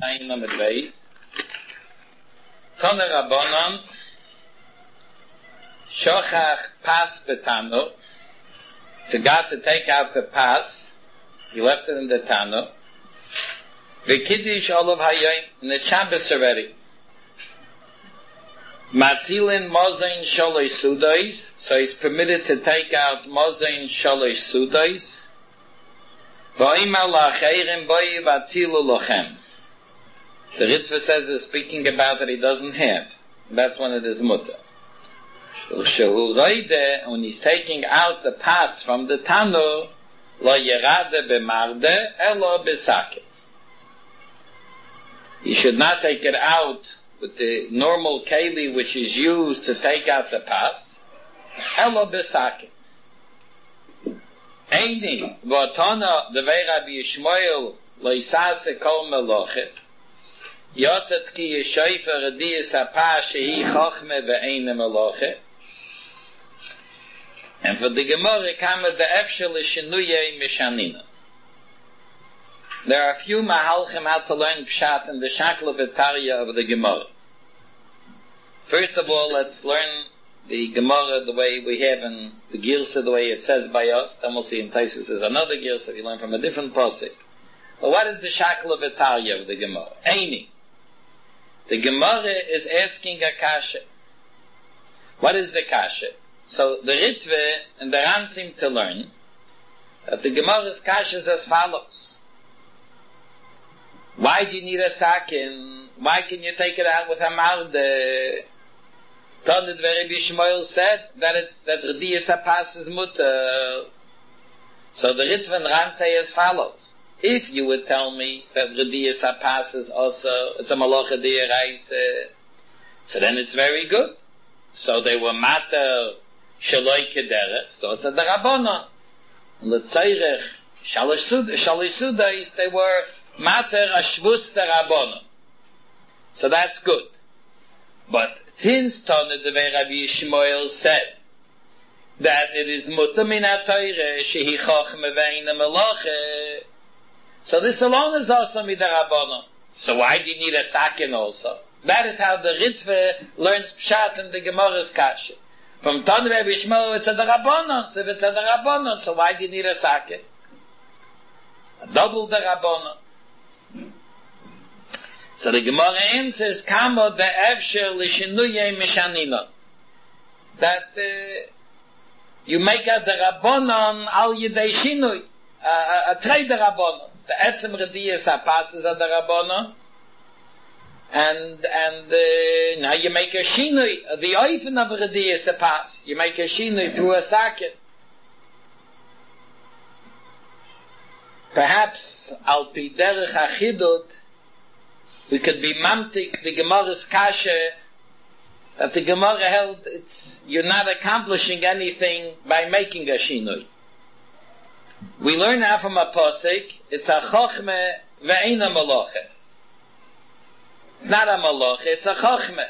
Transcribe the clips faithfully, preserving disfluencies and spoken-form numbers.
Ein number three. Tana Rabbanan Shochach Pas Betano. Forgot to take out the pas. He left it in the Tano. V'kiddush olav hayom in the Shabbos already. Matzilin mozain shaloi sudais. So he's permitted to take out mozain shaloi sudais. V'oimar la'acheirim boi v'atzilu lochem. The Ritva says is speaking about that he doesn't have. That's when it is mutter. When he's taking out the pas from the Tano, lo yerade b'marde elo b'sake. He should not take it out with the normal keli which is used to take out the pas. Elo b'sake. Eini v'otana devei Rabbi Yishmael lo yisase kol melochet. Yotzet ki yeshoifer adiyas hapa shehi chochme ve'eina melochet. And for the Gemara comes the efshel shenuyei mishanina. There are a few mahalchim how to learn pshat in the shakla v'tarya of the Gemara. First of all, let's learn the Gemara the way we have in the Girsa, the way it says by us. Then we'll see in Taisus is another Girsa, we learn from a different posik. But what is the shakla v'tarya of the Gemara? Eini. The Gemara is asking a kasha. What is the kasha? So the Ritve and the Ran seem to learn that the Gemara's kasha is as follows. Why do you need a sakin? Why can you take it out with a marde? Tanit Rabbi Yishmael said that it's, that Radiyas HaPas is mutter. So the Ritve and Ran say as follows. If you would tell me that Radiyas HaPas is also, it's a malacha d'oraisa, so then it's very good. So they were mater shaloi kederech, so it's a darabonon. And l'tzairech, shalish sudais, they were mater ashvus darabonon. So that's good. But since Tana Devei Rabbi Yishmael said that it is mutter min ha-Torah shehi chochme ve'eina melacha, so this alone is also midarabonon. So why do you need a sakin also? That is how the Ritve learns pshat in the Gemara's kasha. From Tana Rabbi Yishmael, it's a darabonon. So if it's a darabonon, so why do you need a sakin? A double darabonon. So the Gemara answers, Kamo de efsher l'shinuyei mishanina. That uh, you make a darabonon al yidei shinui. Uh, a trei darabonon. The etzem rediyas hapas is a darabonon. And, and, uh, now you make a shinui, the oifen of rediyas hapas. You make a shinui through a saket. Perhaps, al pi derech achidut, we could be mamtik the Gemara's kasha, that the Gemara held it's, you're not accomplishing anything by making a shinui. We learn now from a posik, it's a chochme ve'eina maloche. It's not a maloche, it's a chochme.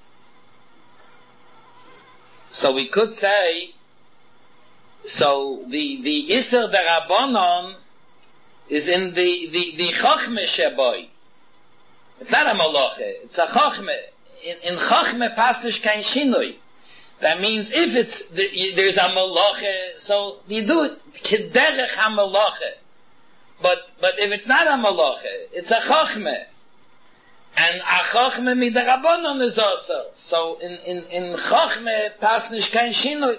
So we could say, so the, the iser darabonon is in the, the, the chochme sheboy. It's not a maloche, it's a chochme. In, in chochme pastish kein shinui. That means if it's, the, there's a maloche, so you do it, kederech ha-maloche. But, but if it's not a maloche, it's a chochme. And a chochme midarabonon is also. So in, in, in chochme pastish kein shinui.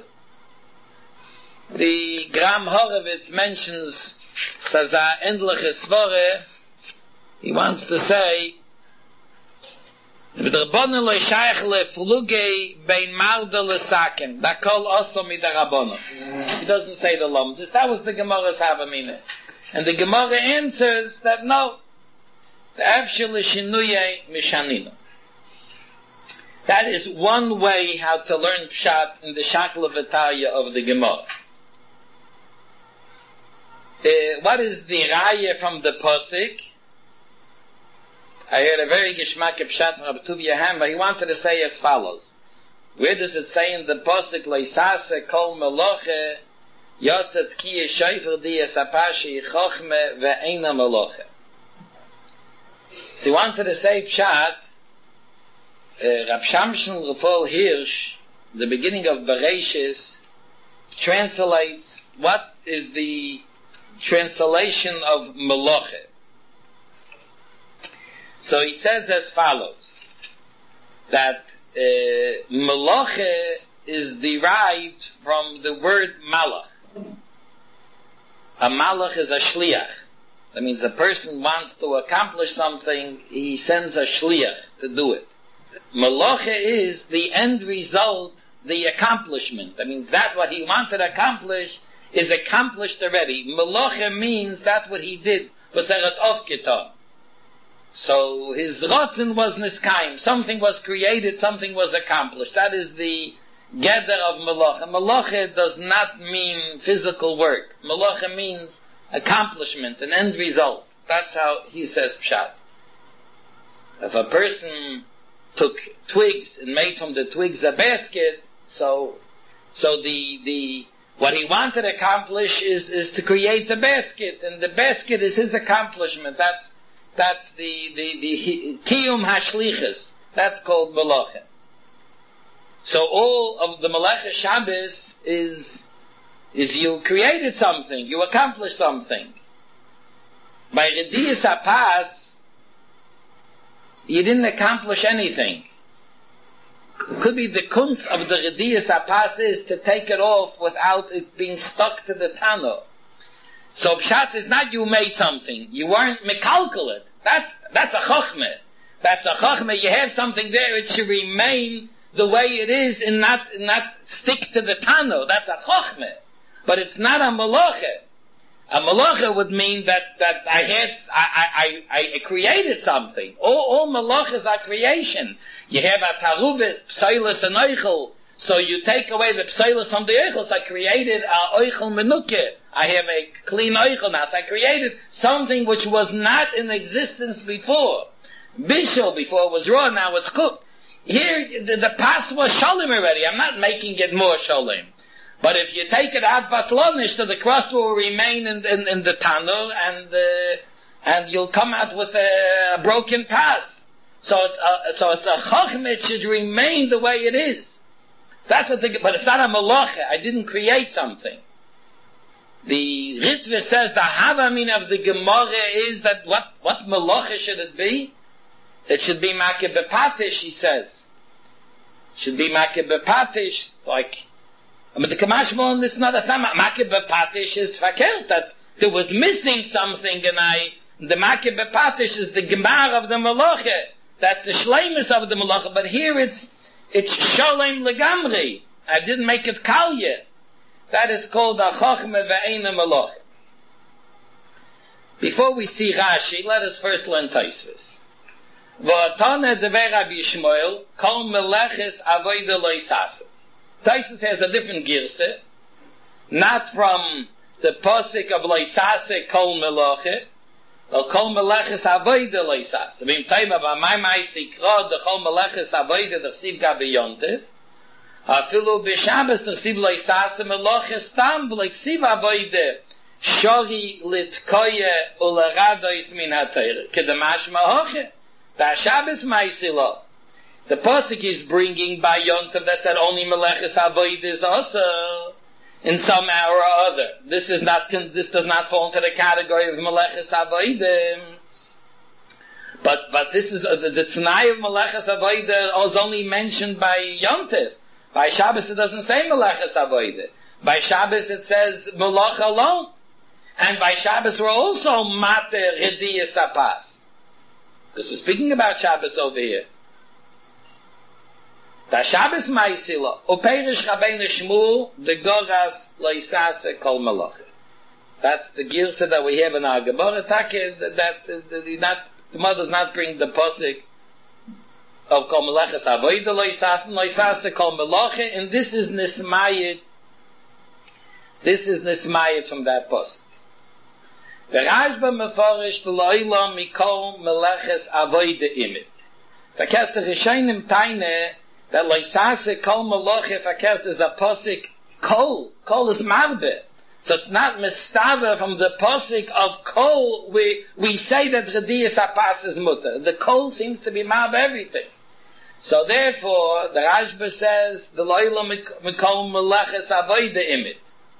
The Gram Horowitz mentions, says a endliche svore, he wants to say, V'derbonon lo shayach lefluge bein marde lesaken. That call also midarabonon. He doesn't say the lomdus. That was the Gemara's havamina. And the Gemara answers that no. The efshel shinuyei mishanina. That is one way how to learn pshat in the shakla v'tarya of the Gemara. Uh, what is the raya from the posik? I heard a very geschmack of pshat from Rabbi Tuvia Hammer. He wanted to say as follows. Where does it say in the posik, Leisase kol meloche, yotzet ki yeshoifer di yesapashi chochme ve'eina meloche. So he wanted to say Pshat, uh, Rab Shamshon Raphael Hirsch, the beginning of Bereshis, translates what is the translation of Meloche. So he says as follows, that uh, Meloche is derived from the word Malach. A Malach is a Shliach. That means a person wants to accomplish something, he sends a Shliach to do it. Meloche is the end result, the accomplishment. That means that what he wanted to accomplish is accomplished already. Meloche means that what he did was eret aufgetan. So his rotzen was niskayim. Something was created, something was accomplished. That is the gather of Meloche. Meloche does not mean physical work. Meloche means accomplishment, an end result. That's how he says Pshat. If a person took twigs and made from the twigs a basket, so so the the what he wanted to accomplish is is to create the basket, and the basket is his accomplishment. That's that's the the the kiyum hashlichus. That's called Meloche. So all of the Melech Shabbos is is you created something, you accomplished something. By Rediyas HaPas, you didn't accomplish anything. It could be the kunst of the Rediyas HaPas is to take it off without it being stuck to the Tano. So Pshat is not you made something, you weren't mekalkel it. That's, that's a chokhmah. That's a chokhmah, you have something there, it should remain the way it is and not, not stick to the Tano. That's a chokhmah. But it's not a Meloche. A Meloche would mean that, that I had, I, I, I created something. All, all Meloches are creation. You have a Taruvis, Pseilis and Eichel. So you take away the Pseilis from the Eichel. So I created a Eichel Menuke. I have a clean Eichel now. So I created something which was not in existence before. Bishul, before it was raw, now it's cooked. Here, the, the past was Sholem already. I'm not making it more Sholem. But if you take it out batlonish, so the crust will remain in, in, in the tanur, and uh, and you'll come out with a, a broken pass. So it's a, so it's a chochm. It should remain the way it is. That's what the, but it's not a meloche. I didn't create something. The Ritva says the havamin of the Gemara is that what what meloche should it be? It should be makeh bepatish. He says, should be makeh bepatish. Like. But the Kamashmon is not a thama. Makeh bepatish is fakert, that there was missing something, and I, the makeh bepatish is the gemar of the meloche. That's the shleimus of the meloche. But here it's, it's sholem legamri. I didn't make it kal yet. That is called a chochme ve'ena meloche. Before we see Rashi, let us first learn Tosfos. V'atane dever Rabbi Yishmael, kol meleches avodah lo yisaseh. Tosfos has a different girse, not from the posik of loisase kol meloche, or kol meleches avodah loisase. V'im taima b'may ma'isi krod the kol meleches avodah d'chsiv gabi yontev, afilu b'shabes d'chsiv loisase meloche stam v'leksiv avodah shori litkoye uleradois min ha'teire kedamash ma'hoche v'ashabes ma'isi lo. The pasuk is bringing by Yontav that said only Meleches Avodah is also in some hour or other. This is not. This does not fall into the category of Meleches Avodah. But but this is uh, the, the Tanai of Meleches Avodah is only mentioned by Yontav. By Shabbos it doesn't say Meleches Avodah. By Shabbos it says Melech alone. And by Shabbos we're also Mater Rediyas HaPas. Because we're speaking about Shabbos over here. Da Shabbos Ma'isila, Uperish Rabbeinu Shmuel, the Goras Loisase Kol Meloche. That's the girsa that we have in our Gemara. Take that, that the, not, the mother does not bring the posik of Kol Meleches Avodah Loisase, Loisase Kol Meloche, and this is Nismayit. This is Nismayit from that posik. The Rashba Meforish L'Olam Mikol Meleches Avodah Imit. The Kefter Rishonim Taine that Loisase Kol Meloche fakert is a posik kol. Kol is marbe. So it's not mistava from the posik of kol, we, we say that Rediyas Apas is mutter. The kol seems to be mav everything. So therefore, the Rashba says, the loyla mikol meleches avoide imit.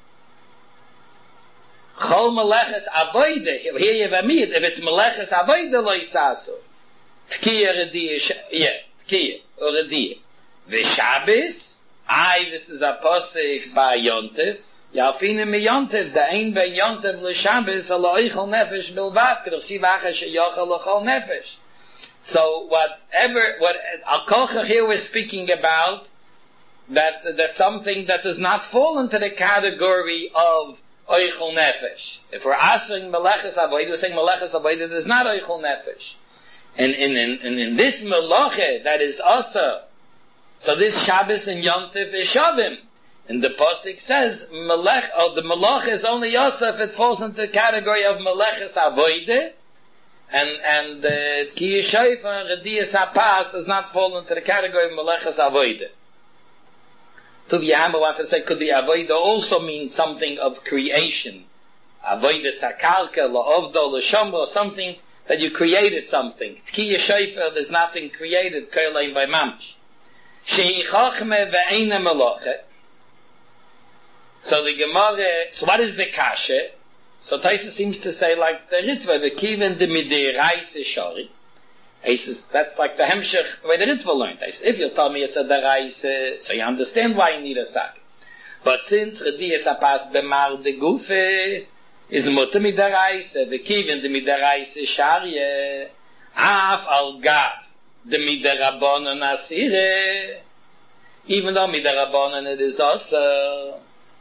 Chol meleches avoide, here you have a mid, if it's meleches avoide lo yisasu. Tkiya Rediyah, yeah, Tkiya, or Rediyah. V'Shabbos, I, this is a posik by Yontif, Yalfine me Yontif, the ein ben Yontif l'Shabbos, ala oichel nefesh bilvat, k'rchsi vacha sheyochel l'chol nefesh. So whatever, what Al Kochach here was speaking about, that that's something that does not fall into the category of oichel nefesh. If we're asking meleches avodah, we're saying meleches avodah is not oichel nefesh. And in, in, in, in this melache that is asa, so this Shabbos and Yontif is shavim. And the Pasuk says, melech, oh, the melech is only asa if it falls into the category of meleches avodah, and, and, uh, ki yishayfa and Rediyas Apas does not fall into the category of meleches avodah. Tuv Yahama wants to say, could the avodah also mean something of creation? Avodah sakarka, la'ovdo, la'shomro, something that you created something. Ki yishayfa, there's nothing created, kolein by mamish. Shehi chachme ve'ena meloche. So the Gemara, so what is the kasha? So Taisa seems to say like the Ritva, the kiven de midiraise shari. He says, that's like the hemshech, the way the Ritva learned. He says, if you tell me it's a deraise, so you understand why you need a sack. But since Rediyas Apas bemar de gufe, is mutter midiraise, the kiven de midiraise shari, af al gav, the midarabonon asire, even though midarabonon it is also,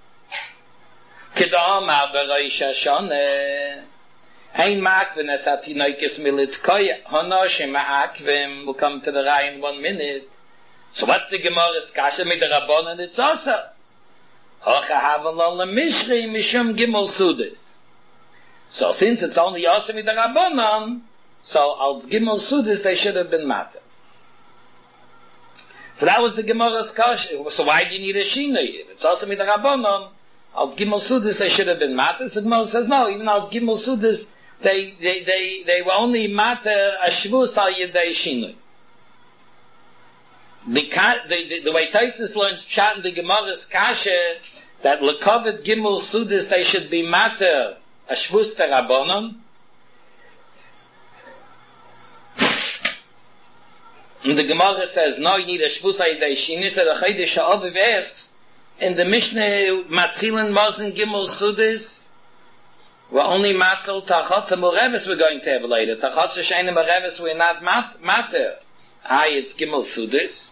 kedam abereish hashane, ein makven es hat hinoikes militkoy, honosh ma'akvim, we'll come to the Rai in one minute. So what's the Gemara's kasha midarabonon it's also? Hocha havelon lemishri mishum gimel sudis. So since it's only also midarabonon, so als gimel sudis they should have been matter. So that was the Gemara's kasha. So why do you need a shinoi? If it's also midarabonon, als gimel sudis they should have been matter. So the Gemara says no, even als gimel sudis they they they they were only matter a shvus al yedei shinoi. The, the, the, the way Taisus learns Pshat in the Gemara's kasha that lekovet gimel sudis they should be matter a shvus terabonon. And the Gemara says, no, you need a shvus ha'idei shini, so the Chaydish Ha'aviv asks, in the Mishnah, Matzilin Mosin Gimel Sudis, we're only Matzil Tachotza Morevis we're going to have later. Tachotza Sheina Morevis we're not mat- matter. Ah, it's Gimel Sudis.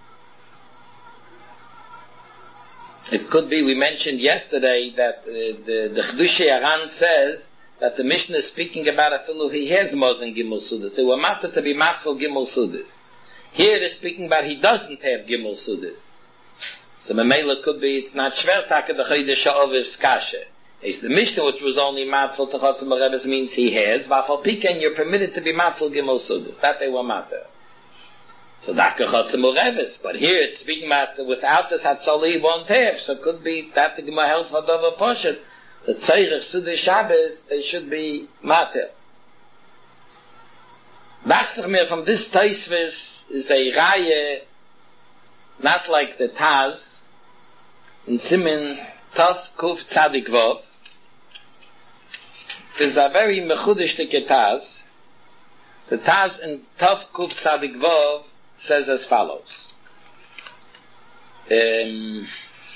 It could be, we mentioned yesterday that uh, the, the Chdushei Aran says that the Mishnah is speaking about a fellow he has Mosin Gimel Sudis. They were matter to be Matzil Gimel Sudis. Here it is speaking about he doesn't have Gimel Sudis. So Memela could be, it's not Shver Taka the Chaydish Ha'aviv's kasha. It's the Mishnah which was only Matzal Tachotza Mereves means he has, Vafal Piken you're permitted to be Matzal Gimel Sudis. That they were matter. So Daka Chotza Mereves. But here it's speaking about without this Hatzali he won't have. So it could be that the Gemara held for Dova Poshet. The Tzeirich Sudis Shabbos, they should be matter. Bachsach mir from this Taisvis is a Raya, not like the Taz, in Simin Tov Kuf Tzadik Vov. Is a very mechudishtike Taz. The Taz in Tov Kuf Tzadik Vov says as follows. Um,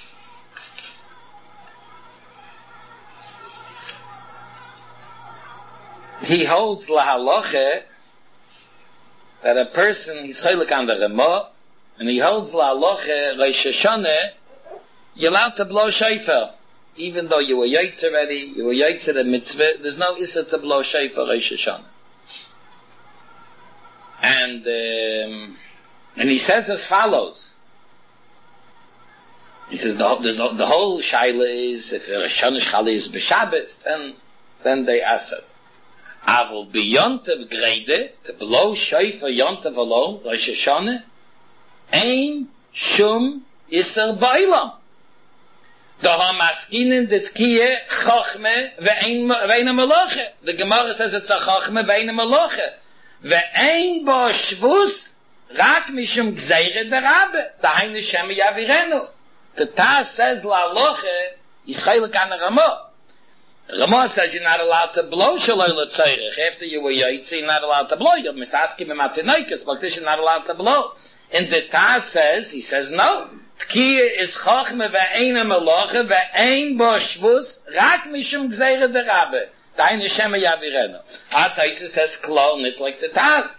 he holds lahaloche that a person, he's chaylik on the Ramah, and he holds lahaloche Rosh Hashanah, you're allowed to blow shofar. Even though you were yaitz already, you were yaitz at a mitzvah, there's no issa to blow shofar Rosh Hashanah. And, um, and he says as follows. He says the, the, the whole shaila is, if Rosh Hashanah is b'Shabbos, then, then they ask it. Avol b'yontav grede, to blow shofar yontav alone, Rosh Hashanah, ein shum iser ba'ilam. Da haben Maskinen det kie Chachme ve'ein ve'ein Maloche. The Gemara says it's a Chachme ve'ein Maloche. Ve'ein bo Shvus rak mishum gzeire der Rabbe. Da heine Shem yavirenu. The Taz says la Loche is chaylik an a Ramah. Ramah says you're not allowed to blow shaloi l'tzairich. After you were yaitzi, you're not allowed to blow. You're misaskim imatinoikis, but this you're not allowed to blow. And the Taz says, he says no. Tkiya is chachme ve'eina meloche ve'ein bo shvus rak mishum gzeire der Rabbe. Deine Shema yavirenu. Our Taisus says klol, not like the Taz.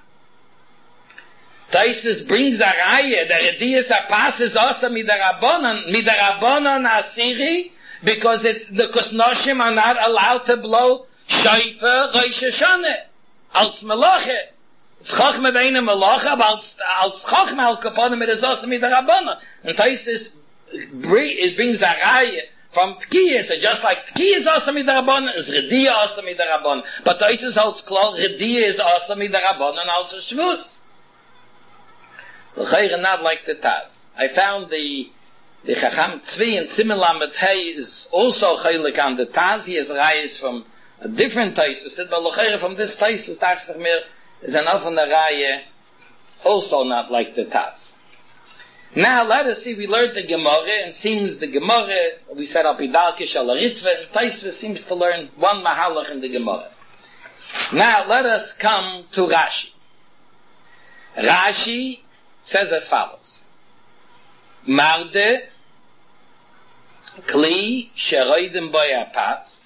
Taisus brings a raya, the Rediyas HaPas is also midarabonon, midarabonon asiri, because it's the Kusnoshim are not allowed to blow Shaifa Rosh Hashanah als Melache. It's Chachme ve'eina Melache, but als, als Chachme al Kaponim it is also midarabonon. And Taisus it brings a raya from Tkiyah, so just like Tkiyah is also midarabonon, is Rediyah also midarabonon. But Taisus holds close, Rediyah is also midarabonon, also Shvus. Not like the Taz. I found the the Chacham Tzvi and Simon Lamed Hey is also chaylik on the Taz. He has rayas from a different Taisus, but L'chayre from this Taisus, Tachsach Mir, is enough on the raya, also not like the Taz. Now let us see, we learned the Gemara, and it seems the Gemara, we said Apidalke Shalaritva, and Taisus seems to learn one Mahalach in the Gemara. Now let us come to Rashi. Rashi says as follows. Marde Kli Sheroidim Boya Paz.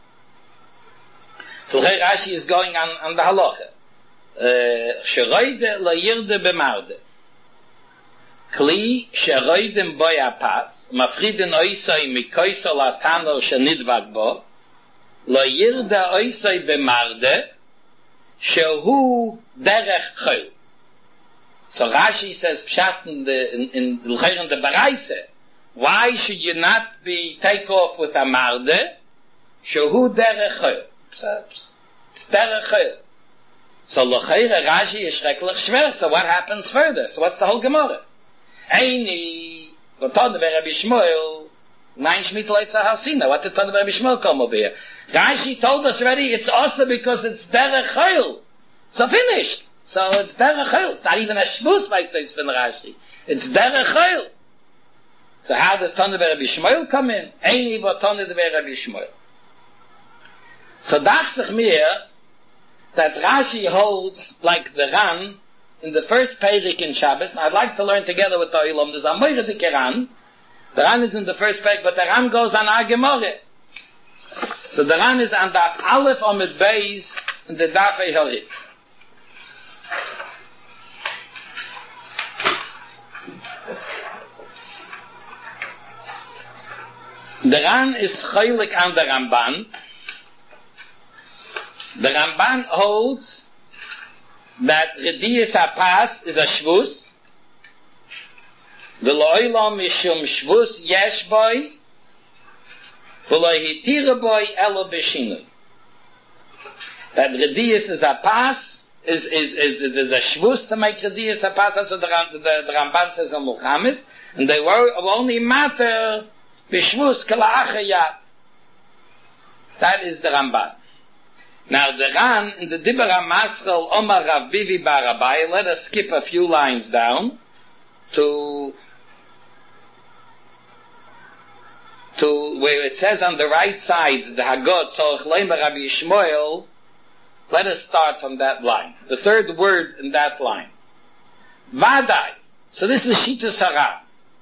So here Rashi is going on, on the halacha. Sheroide La Yirde Bemarde. Kli Sheroidim Boya Paz. Mafridin Oisai Mikoisa Latano Shenidvak Bo. La Yirde Oisai Bemarde. Shehu Derech Chol. So Rashi says, Pshat in the, in, in, in the Baraise, why should you not be take off with a marde? Shehu derech chol. It's derech chol. So l'chayre Rashi is schrecklich schwer, so what happens further? So what's the whole Gemara? Eini, v'tod v'Rabbi Shmuel, nein shmit leitza hasina, what did Tod v'Rabbi Shmuel come over here? Rashi told us already, it's also because it's derech chol. So finished. So it's derech chol. It's not even a shvus by states from Rashi. It's derech chol. So how does Tana Rabbi Shmuel come in? Eini vo Tana Rabbi Shmuel. So dachsich mir that Rashi holds like the Ran in the first Perik in Shabbos. And I'd like to learn together with the Olam. There's a Moira Dike Ran. The Ran is in the first Perik, but the Ran goes on our Gemara. So the Ran is on Daf Aleph Amid Beis in the Daf Ehorit. The Ran is chaylik on the Ramban. The Ramban holds that Rediyas HaPas is a shvus. V'lo olam mishum shvus yesh boy, v'lo hitira boy elo b'shinui. That Rediyas is a pas is is is is a shvus to make Rediyas HaPas. That's what the, the, the Ramban says on Muhammad, and they were only matter. Bishvus kala'achayat. That is the Ramban. Now the Ran, in the Dibur HaMaschal Omar Rav Bivi Bar Abai, let us skip a few lines down to to where it says on the right side, the Haggot, so Chleimer Rabbi Shmuel, let us start from that line. The third word in that line. Vadai. So this is Shitas Haran.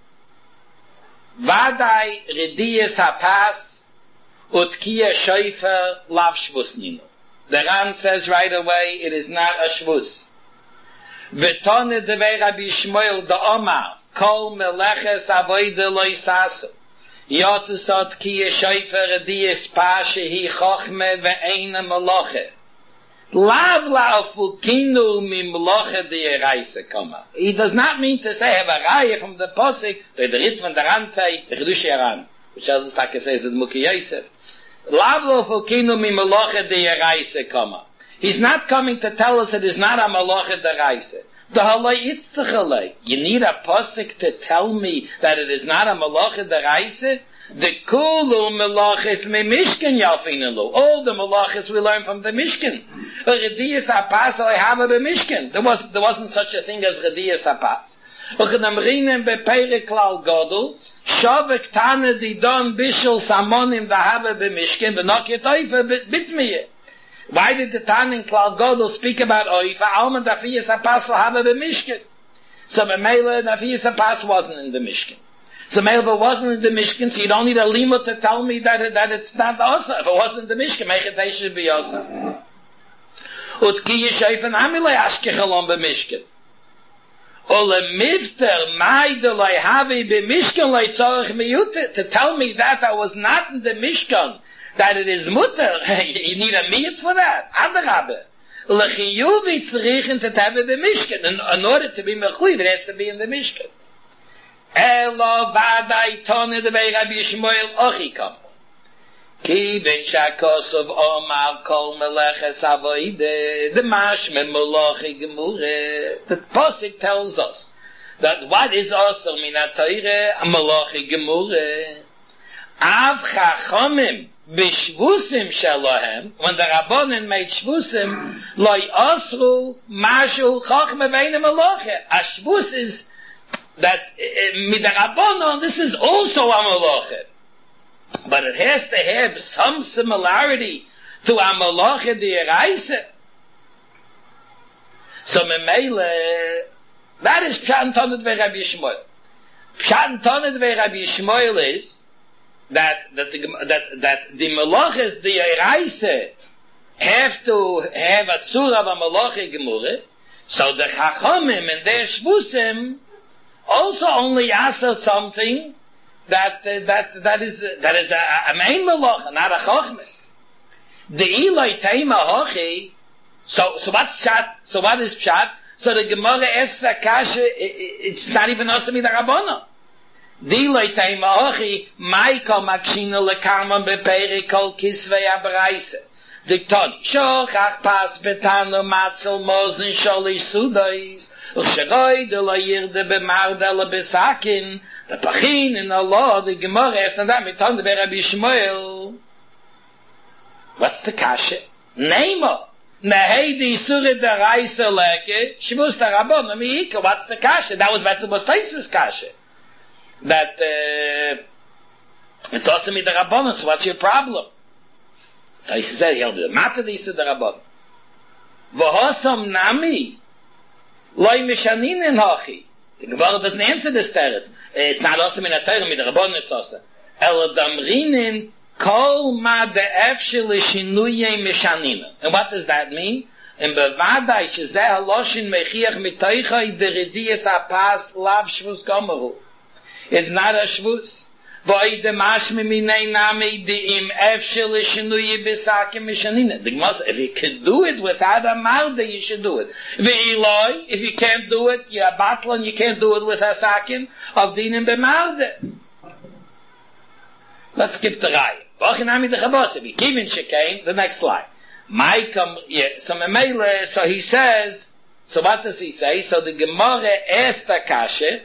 Vadai Rediyas HaPas Utkiya Shoifer Lav Shvus Nino. The Ran says right away it is not a Shvus. V'tone devei Rabbi Shmuel the Omar Kol Meleches Avoide Lo Yisasu Yotzesot Kiya Shoifer Rediyas Pa Shehi Chochme Ve'eina Meloche Lav La'afu Kinu Mi Meloche De'eraisa Koma. He does not mean to say have a raya from the Posik the Rit from the Ran say the Chedush Yaran which else like says the Muki Yosef Lav La'afu Kinu Mi Meloche De'eraisa Koma. He's not coming to tell us it is not a malacha deraisa. The halay itzchalay. You need a pasuk to tell me that it is not a malacha deraisa? The kulu malachis me mishkan yafinalu. All the malachis we learn from the mishkan. Rediyas hapas I have a mishkan. There was there wasn't such a thing as rediyas hapas. Uchnamrinen bepeire klal gadol. Shavek tane di don bishul samonim v'have b'mishkan v'nokhet oifa bitmiye. Why did the Tan in Klal Gadol speak about oifa? Alman dafiyas hapas have b'mishkan. So Memela dafiyas hapas wasn't in the mishkan. So Memela wasn't in the mishkan. So you don't need a lima to tell me that it, that it's not osa. If it wasn't in the mishkan, mechetei should be osa. Utki yishayfen amilei ashkechalon b'mishkan. Ole mifter maidelei have b'mishkan lei tzorich miyute. To tell me that I was not in the mishkan, that it is mutter, you need a miyut for that. Adarabe. Lechiyuvi tzrichen to have it b'mishkan. In, in order to be mechuyev, it has to be in the mishkan. Elo vadai tone de bei Rabbi Yishmael ochikam. Ki ben shakosov omar kol meleches avoide. The mashme molochi gemure. The posik tells us that what is also min ha-Torah, a molochi gemure. Av chachomim b'shvusim shalohem, when the Rabbonin made shvusim, lo yosru mashu chachme ve'ine moloche. A shvus is that mit the Rabbonin, this is also a moloche. But it has to have some similarity to a moloche d'eraisa. So memele, that is Pshat Toned ve Rabbi Yishmael. Pshat Toned ve Rabbi Yishmael is that that the, that that the moloches the eraisa have to have a tzura of a moloche gemure. So the chachamim and their shvusim also only answer something that uh, that that is uh, that is a, a main malocha, not a chachme. The ilay teima hochi. So so what's pshat? So what is pshat? So the Gemara asks a kasha. It's not even osami the Rabbana. The ilay teima hochi. Maiko makshina lekarman beperi kol kisvei abreise. The ton shochach pas betano matzel mozen sholish sudais. Ushagoi de la yirde bemarda la besakin. The pachin in Allah, the Gemara asks and that miton de Rabbi Yishmael. What's the kasha? Neimo. Nehei di surah de raisa leke. Shibus ta rabon amiyika. What's the kasha? That was Betzibos Taisus kasha. That, uh, it's also me the rabon. So what's your problem? Taisus said, he'll do it. Mata di surah de rabon. V'hosam nami. Loi mishaninen hochi. The Gemara doesn't answer this teretz. It's not awesome in a Torah, with the Rabbanon it's awesome. El damrinin kol ma de'efshel shinuye mishanina. And what does that mean? In bevadai shezeh haloshin mechiach mitoichai derediyas apas lav shvus gomeru. It's not a shvus. V'oi demashme minei nami de'im efshel shinuye besakim mishanina. The Gemara says, if you can do it without a malda, you should do it. V'iloi, if you can't do it, you're a battle and you can't do it with a sakim of dinim b'malda. Let's skip the raya. V'ochinami de chabosevi. Kivin shekain, the next slide. Maikam, yeah, so memele, so he says, so what does he say? So the Gemara asked the kasha,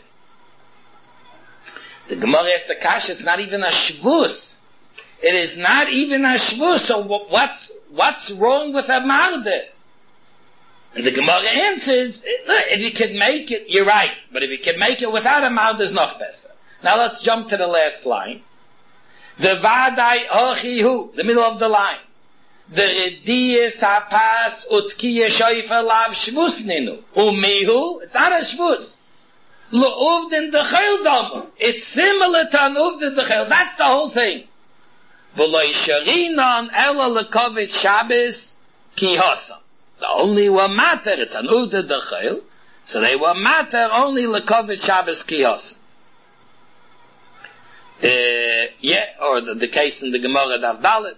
the Gemara asked the kasha, it's not even a shvus. It is not even a shvus, so what's, what's wrong with a marde? And the Gemara answers, if you can make it, you're right. But if you can make it without a marde, it's noch better. Now let's jump to the last line. The vadai ochihu, the middle of the line. The rediyas hapas utkiya shoifa lav shvus ninu. Umihu, it's not a shvus. L'uvdin dechel domu. It's similar to an uvdin dechel. That's the whole thing. V'loi sharinon ela lekovit Shabbos ki hosam. The only one matter, it's an uvdin dechel. So they were matter only lekovit Shabbos ki hosam. Uh, yeah, or the, the case in the Gemara Dav Dalet.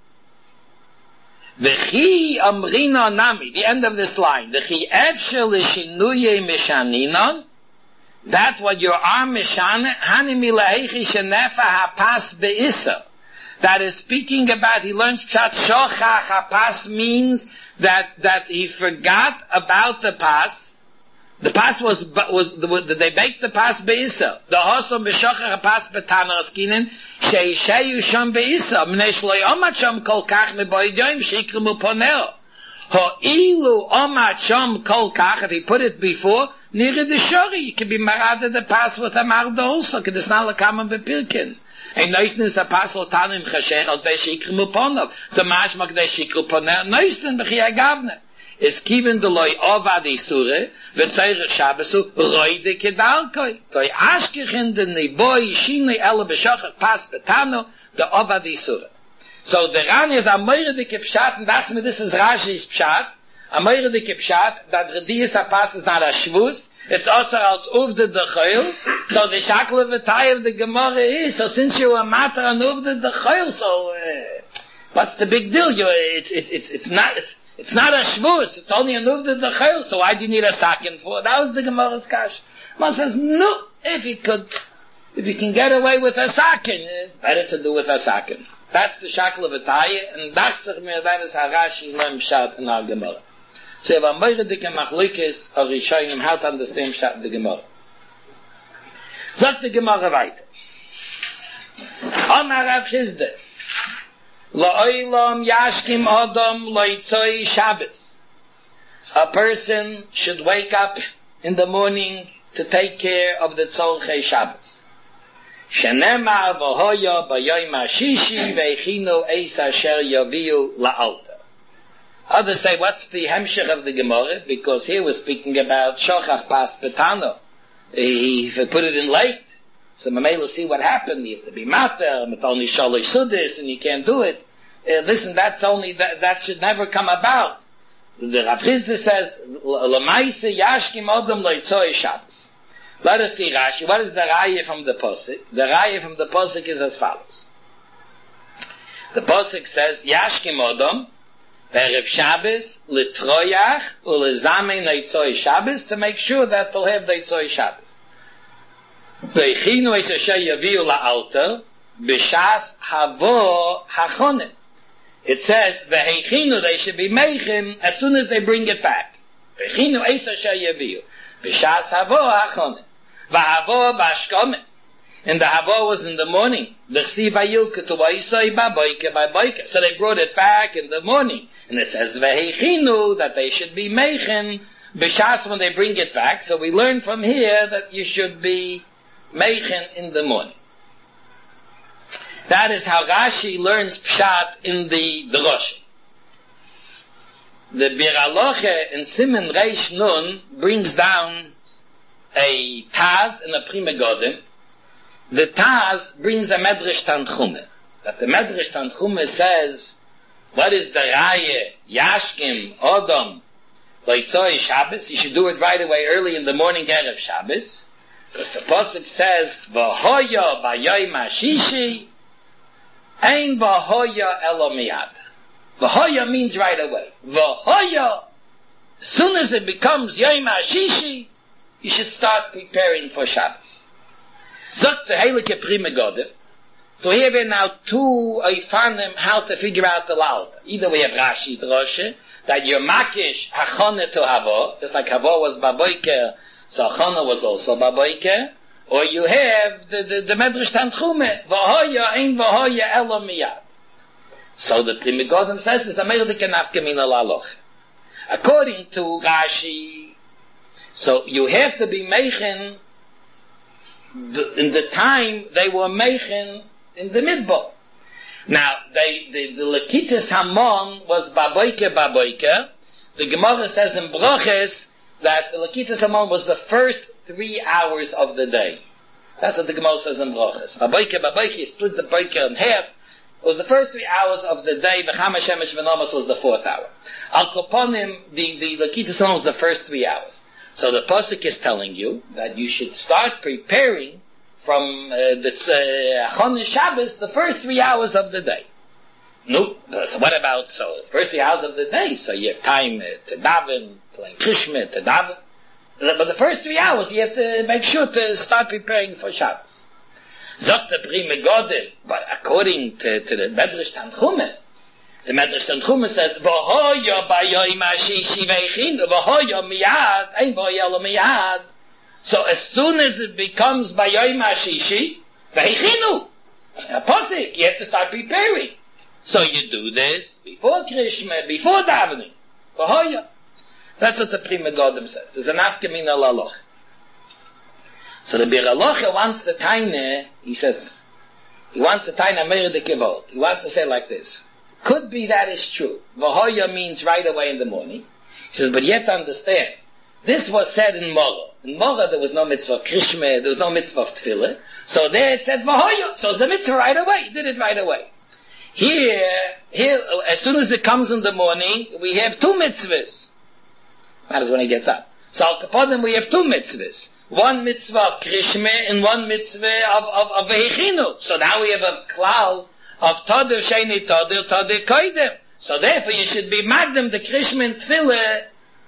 V'chi amrina nami, the end of this line. V'chi efshel l'shinuye mishaninon. That what your arm mishane, hani milahechi shenefa hapas be'isa. that is speaking about, he learns Pshat Shochach HaPas means that, that he forgot about the Pas. The Pas was, was, the, they baked the Pas Be'isa. The Hosom B'Shochach HaPas B'Tana Oskinen, Sheisheyu Sham Be'isa, Mnei Shloi Omat Sham Kol Kach Meboid Yoim, Shikrimu Poneo. Ho'ilu Omat Sham Kol Kach, if he put it before, Nira the Shori, you can be marada the Pas with a Marda also, because it's not Lakaman B'Pirkin. Ein neusnes a Pasel Tanim Chashech, al Dei Shikrimu Poneo. So Mashmak Dei Shikrimu Poneo, neusnen B'Chi Agavne. Es kiven de loy avad isure vet zeig shabesu roide kedalkoy toy ashkechen de neboy shine ele beshach pas betano de avad isure. So the ran is a meire de kepshat, and that's me this is Rashi's pshat, a meire de kepshat that redius a pas is not a shvus, it's also als uvde de chayil. So the shakle v'tay of the Gemara is, so since you are matter on uvde de chayil, so uh, what's the big deal? You it's it's it's it's not it's It's not a shvus, it's only a nuvda de chayil, so why do you need a sakin for? That was the Gemara's kash. Man says, no, if you could, if you can get away with a sakin, it's better to do with a sakin. That's the shakla of Ataya, and that's the Gemara, that is how Rashi learned Pshat in our Gemara. So if I'm moire dike machlokes, or Rishonim, how to understand Pshat in the Gemara. Sagt the Gemara weiter. Amar Rav Chizde, La'olam yashkim adam loitzoi Shabbos. A person should wake up in the morning to take care of the tzolchei Shabbos. Shenemar v'hoya b'yoyim hashishi v'echinu eis asher yaviu la'alta. Others say, what's the hemshech of the Gemara? Because here we're speaking about shochach pas betano. He put it in late. So Mamela see what happened. You have to be mater, but only shalosh sudis, and you can't do it. Uh, listen, that's only that, that should never come about. The Rav Chizda says, "L'maise yashkim odom loitzoi Shabbos." Let us see Rashi. What is the raya from the posuk? The raya from the posuk is as follows. The posuk says, "Yashkim odom erev Shabbos litroyach ulezamein loitzoi Shabbos," to make sure that they'll have loitzoi Shabbos. V'echinu es asher yaviu la'alter b'shas havo hachonim. It says v'echinu, they should be meichin as soon as they bring it back. V'echinu es asher yaviu b'shas havo hachonim v'havo b'ashkomen. And the havo was in the morning. L'chsi v'yilke to v'isoi b'boike b'boike. So they brought it back in the morning, and it says v'echinu that they should be meichin b'shas when they bring it back. So we learn from here that you should be Meichen in the morning. That is how Rashi learns Pshat in the Drosha. The Bir Aloche in Simen Reish Nun brings down a Taz and a Prima Godim. The Taz brings a Medrash Tanchume. That the Medrash Tanchume says, what is the Raya, Yashkim, Odom, Loitzoi Shabbos? You should do it right away early in the morning Erev Shabbos. Because the Pasuk says, V'hoya b'yoyim hashishi, ein v'hoya elo miyad. V'hoya means right away. V'hoya, as soon as it becomes yoyim hashishi, you should start preparing for Shabbos. Zok the Heilige Prima Godim. So here we have now two Eifanim how to figure out the Lalta. Either we have Rashi's Drosha, that you're makish hachone to havo, just like havo was baboiker, so Chana was also Baboike, or you have the, the, the Medrash Tanchume, V'hoya ein v'hoya elo miyad. So the Prima Godim says, it's a Meirdik and Afkamina Laloch. According to Rashi, so you have to be Meichen in the time they were Meichen in the Midbar. Now, they, the, the Lakitas Hamon was Baboike Baboike. The Gemara says in Broches, that the Lakitas Hamon was the first three hours of the day. That's what the Gemara says in Brochus. Baboike, Baboike, you split the boike in half. It was the first three hours of the day. The Chama Shemesh V'Nomas was the fourth hour. Al Koponim, the, the Lakitas Hamon was the first three hours. So the Pasuk is telling you that you should start preparing from uh, the Chon uh, Shabbos the first three hours of the day. No, so what about, so the first three hours of the day, so you have time uh, to daven, playing Krishma, to daven. But the first three hours, you have to make sure to start preparing for Shabbos. Sagt der Pri Megadim, but according to, to the Medrash Tanchume, the Medrash Tanchume says, V'hoya b'yoyim ha'shishi v'echinu, v'hoya miyad, ein v'hoya lo miyad. So as soon as it becomes b'yoyim ha'shishi, v'echinu, a posik, you have to start preparing. So you do this before Krishma, before davening. V'hoya. That's what the Pri Megadim says. There's an afkamin al aloch. So the Bir Alocha wants the taina, he says, he wants the taina meir de kivot. He wants to say like this. Could be that is true. V'hoya means right away in the morning. He says, but you have to understand, this was said in Mora. In Mora there was no mitzvah of Krishma, there was no mitzvah of Tefillah. So there it said v'hoya. So it's the mitzvah right away. He did it right away. Here, here, as soon as it comes in the morning, we have two mitzvahs. That is when he gets up. So al kapodim we have two mitzvahs. One mitzvah of Krishma and one mitzvah of, of, of Vehechinu. So now we have a klal of Todir Sheni Todir, Todir Koidem. So therefore you should be magdem the Krishma and Tefillah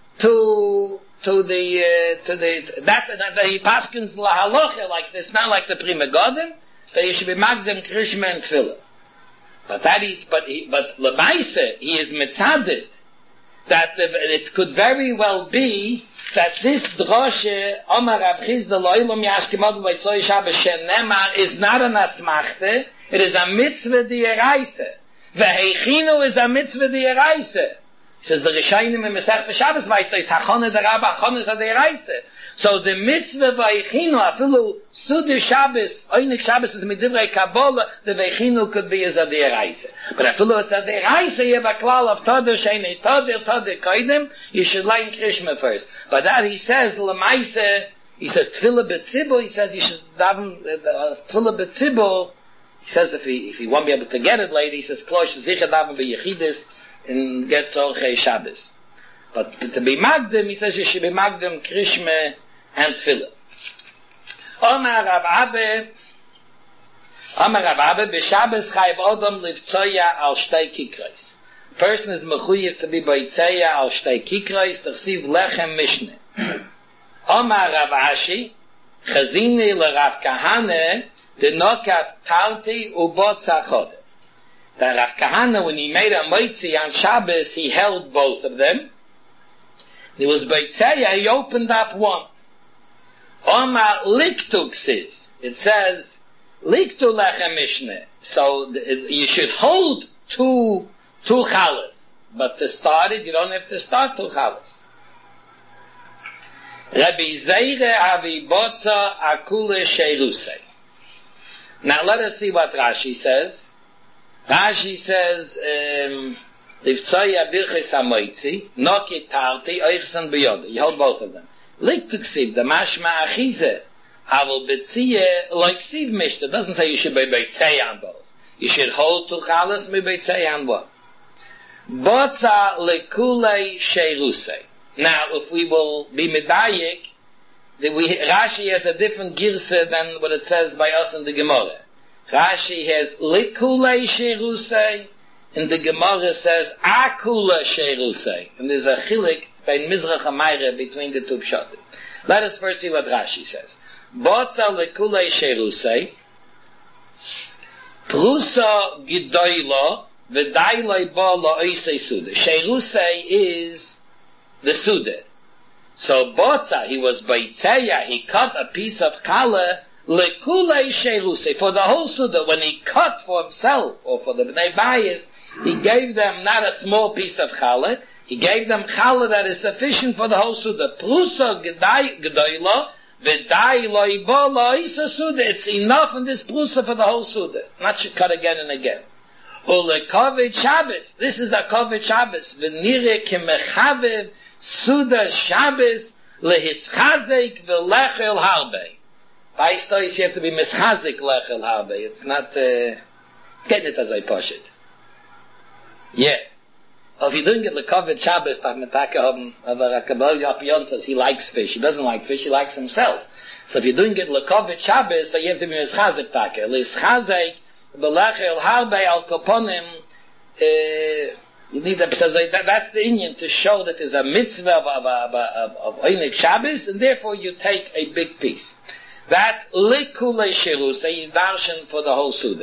to, to the, uh, to the, that's, that he paskins lahalocha like this, not like the Pri Megadim, that you should be magdem Krishma and Tefillah. But that is, but he, but Lemaise, he is mitzadid, that the, it could very well be that this droshe, Omar Rav Chizda Loilum Yashkimod Vaytzoi Shabbos Shenemar, is not an asmachte, it is a mitzvah di'eraisa. Vehechinu is a mitzvah di'eraisa. He says, the Rishayim in Masech Shabbos Vaytzoi is Hachone the Rabba, Hachone is a di'eraisa. So the mitzvah Vehechinu, afilu Sudir Shabbos, Oynik Shabbos is Midivrei Kabbalah, the Vehechinu could be as a di'eraisa. But afilu it's a di'eraisa, you have a klal of Todir Sheni Todir, Todir Koidem, you should learn Krishma first. But that he says, Lemaise, he says, Tefillah B'tzibur, he says, you should daven, uh, Tefillah B'tzibur, he says, if he, if he won't be able to get it later, he says, Klosh Zicha daven B'yechidus, and get Zorchei Shabbos. But to be Magdim, he says, you should be Magdim, Krishma, and Tefillah. Omar Rav Abbe, Omar Rav Abbe, B'Shabbos Chayiv Odom Livtzoya al Shtei Kikros. Person is mechuyev to be boitzeya al shtei kikros t'chsiv lechem mishne. Omar Rav Ashi, chazini l'Rav Kahane, denokat talti ubotza chode. The Rav Kahane, when he made a moitzi on Shabbos, he held both of them. He was boitzeya, he opened up one. Omar liktu ksiv. It says, liktu lechem mishne. So you should hold two Two chalas. But to start it, you don't have to start two chalas. Rabbi Zeire avi botza akule sheirusei. Now let us see what Rashi says. Rashi says, Livtzoya birches hamoitzi, noki tarti, oichsan biyod. You hold both of them. Liktuksiv, the mashma achize, avol betziye, loiksiv mishta. It doesn't say you should be beitzei on both. You should hold two chalas, be beitzei on one. Botza lekulei sheirusei. Now, if we will be medayik, we, Rashi has a different girsa than what it says by us in the Gemara. Rashi has lekulei sheirusei, and the Gemara says akula sheirusei. And there's a chilik by Mizrach Hamayre between the two pshatim. Let us first see what Rashi says. Botza lekulei sheirusei, prusa gidoylo, V'dailai ba la'oisei suda. Sheirusei is the suda. So Botza, he was baitzeya, he cut a piece of challah, lekulei sheirusei, for the whole suda. When he cut for himself, or for the Bnei Bayis, he gave them not a small piece of challah, he gave them challah that is sufficient for the whole suda. Prusa gedoyla, v'dailai ba la'oisei suda. It's enough in this prusa for the whole suda. Not should cut again and again. Ule kovet Shabbos. This is a kovet Shabbos. V'nire kemechavev suda Shabbos lehischazek v'lechel harbe. By stories you have to be mischazik lechel harbe. It's not, uh, getting it as I push it. Yeah. If you don't get the kovet Shabbos, tak metake haben, aber Kabbalah Yapion says he likes fish. He doesn't like fish, he likes himself. So if you don't get the kovet Shabbos, so you have to be mischazik take. Lehischazek Belachel harbe al koponim, you need that, so that, that's the Indian to show that there's a mitzvah of, of, of, of, of Einik Shabbos, and therefore you take a big piece. That's Likulei Shirus, they darshan for the whole Suda.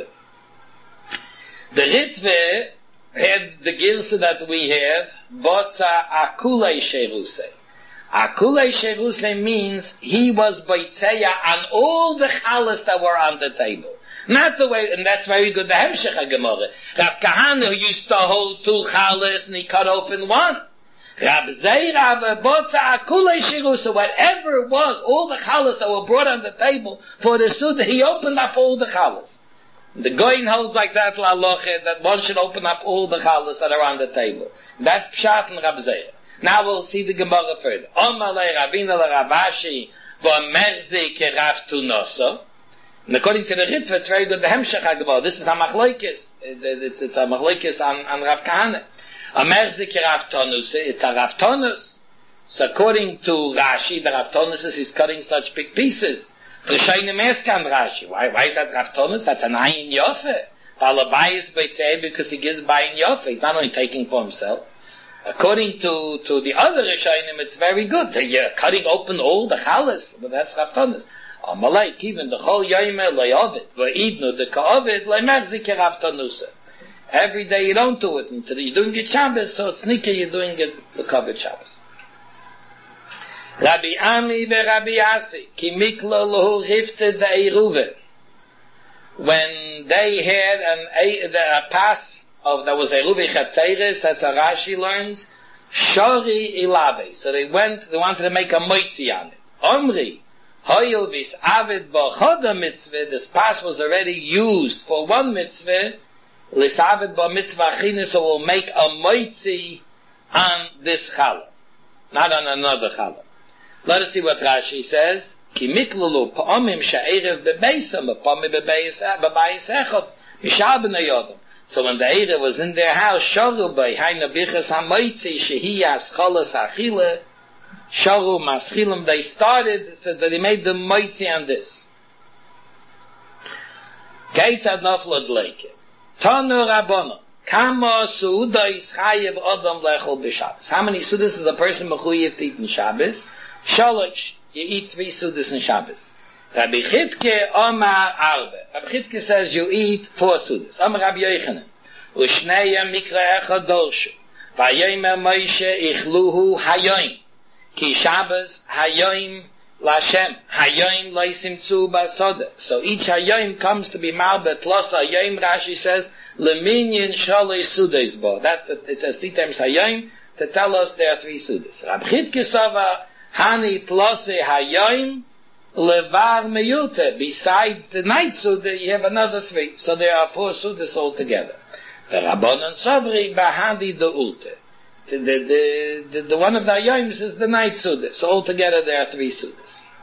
The Ritve had the Girsa that we have, Botza Akulei Shiruse. Akulei Shiruse means he was Baitzeya on all the Chalas that were on the table. Not the way, and that's very good, the Hemshech HaGemorah. Rav Kahana used to hold two Chalas and he cut open one. Rab Zeira Botza Akulei Shiruse, whatever it was, all the Chalas that were brought on the table for the Suda, he opened up all the Chalas. The Goyin holds like that, La Loche, that one should open up all the Chalas that are on the table. That's Pshat and Rab Zeira. Now we'll see the Gemara further. Omalei Rabina Ravashi v'merzi kerav tunoso. And according to the Ritva, it's very good, the Hemshech HaGemorah. This is a Machlokes. It's, it's a Machlokes on, on Rav Kahana. A merzi kerav tonus, it's a Rav Tonus. So according to Rashi, the Rav Tonus is cutting such big pieces. Rishonim ask on Rashi, why, why is that Rav Tonus? That's an ayin yofe. Balabai is beitzei because he gives bayin yofe. He's not only taking for himself. According to, to the other Rishonim, it's very good. They're cutting open all the chalas, but that's Rav Tonus. Amalek, even the whole yoyme le'ovid, v'idnu the ka'ovid le'merzi kerav tonusa. Every day you don't do it until you're doing it Shabbos, so it's Nika you're doing it the covered Shabbos. Rabbi Ami ve'Rabbi Asi, ki miklo lohu rifted the Eruve. When they had an, a, the, a pass of, that was Eruve Chatzeres, that's how Rashi learns, Shori Ilabe. So they went, they wanted to make a moitzi on it. Omri, hoyil vis avid b'choda mitzvah, this pass was already used for one mitzvah, lis avid ba mitzvah chine, so we'll make a moitzi on this challah, not on another challah. Let us see what Rashi says. Ki miklulu pa'omim sha'erev bebeisam, pa'omim bebeis echot, mishal b'nei yodam. So when the Erev was in their house, sharu by hayna bichas ha'moitzi, shehi yascholas ha'chile, sharu maschilim, they started, so that they made the moitzi on this. Keitzad noflod leike. Tanu rabbono. Kama suuda is chayev odom lechol b'Shabbos. How many sudas is a person mechuyev to eat in Shabbos? Shalosh, you eat three sudas in Shabbos. Rabbi Chitke Omar Arbe. Rabbi Chitke says you eat four sudas. Omar Rabbi Yochanan. Ushneya mikra echad dorshu. Vayomer Moshe ichluhu hayoim. Ki Shabbos hayoim Lashem. Hayoim leisimtzu basoda. So each hayoim comes to be malbet los hayoim, Rashi says, leminyan shalei sudas bo. That's it, it says three times hayoim to tell us there are three sudas. Rabbi Chitke Sova Hani plose hayoim levar meyute. Besides the night suda, you have another three. So there are four sudas altogether. The Rabbanon Sovri bahadi the ulte. The, the, the, the one of the hayoims is the night suda. So altogether there are three sudas.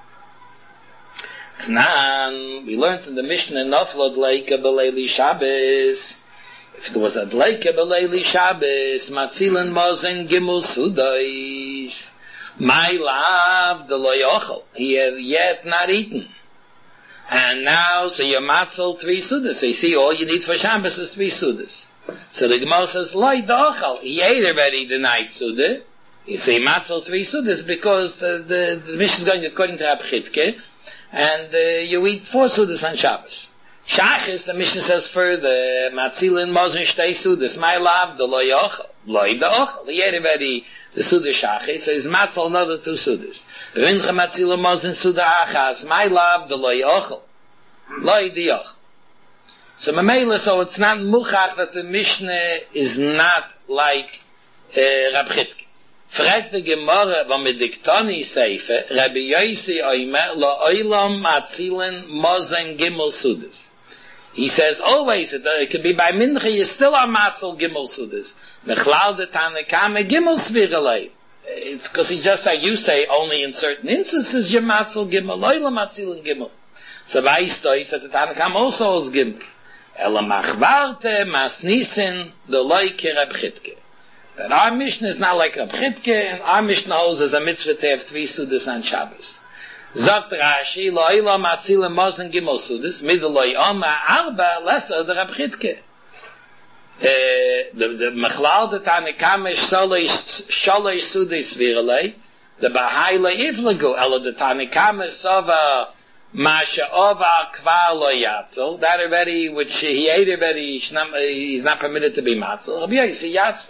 Knan, we learned in the Mishnah Noflod Leika B'Leili Shabbos. If there was a Leika B'Leili Shabbos, Matzilan Mozen Gimel Sudais. My love, the loyochel, he had yet not eaten. And now, so you're matzel three sudas. So you see, all you need for Shabbos is three sudas. So the Gemara says, loy dochel, he ate already the night suda. You say matzel three sudas because the, the, the Mishnah is going according to Rabbi Chitke, and uh, you eat four sudas on Shabbos. Shachis, the Mishnah says further, matzilin mozin shtei sudas, my love, the loyochel, loy dochel, he ate already the Suda Shachis, so he's matzal another two Sudas. Rincha matzila mozin Suda Achas, my love, the loy ochel. Loy di ochel. So Mamela, so it's not muchach that the Mishnah is not like uh, Rab Chitke. Fragt the Gemara, when mit diktoni seife, Rabbi Yosi oimer, lo oilam matzilen mozin gimel Sudas. He says always, it, it could be by mincha, you still are matzal gimel Sudas. Mechlal de Tanakame Gimel Sviralei. It's because he just like you say, only in certain instances you're matzil Gimel, loyla matzil and Gimel. So Vaisto, he said the Tanakame also is Gimel. Ela machvarte masnisin the loike Reb Chitke. But our Mishnah is not like Reb Chitke, and our Mishnah holds as a mitzvah to have three sudas on Shabbos. Zogt Rashi, loyla matzil and mozen Gimel sudas, middeloi oma arba lesser the Reb Chitke. Uh, the the Mechlal the Tanakame Shalei Shalei Sudei Sviralei, the Bahai Leiflagu Ela the Tanakame Sava Masha Ova Kvar Lo Yatzel, that already, which he ate already, he's not, he's not permitted to be Matzel. Rabbi Yosi Yatzel.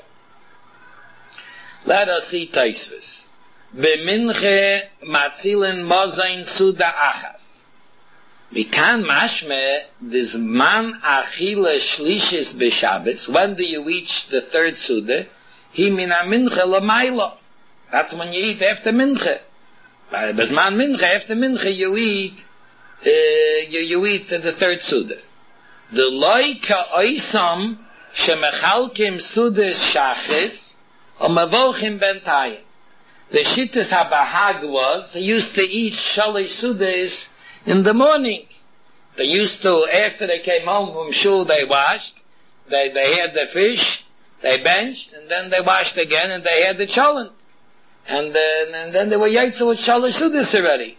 Let us see Taisvis. Beminche Matzilin Mozain Suda Achas. We can mashme this man achile shlishis b'Shabbos. When do you reach the third Suda? He mina minche l'maylo. That's when you eat after minche. Bezman minche, after minche you eat, uh, you, you eat the third Suda. The loy ka'oisam shemechalkim Sudas shachis or mavochim bentayim. The shittas habahag was, he used to eat shalish Sudas in the morning. They used to, after they came home from shul, they washed, they, they had the fish, they benched, and then they washed again, and they had the cholent. And then, and then they were yaitza with shalish Sudas already.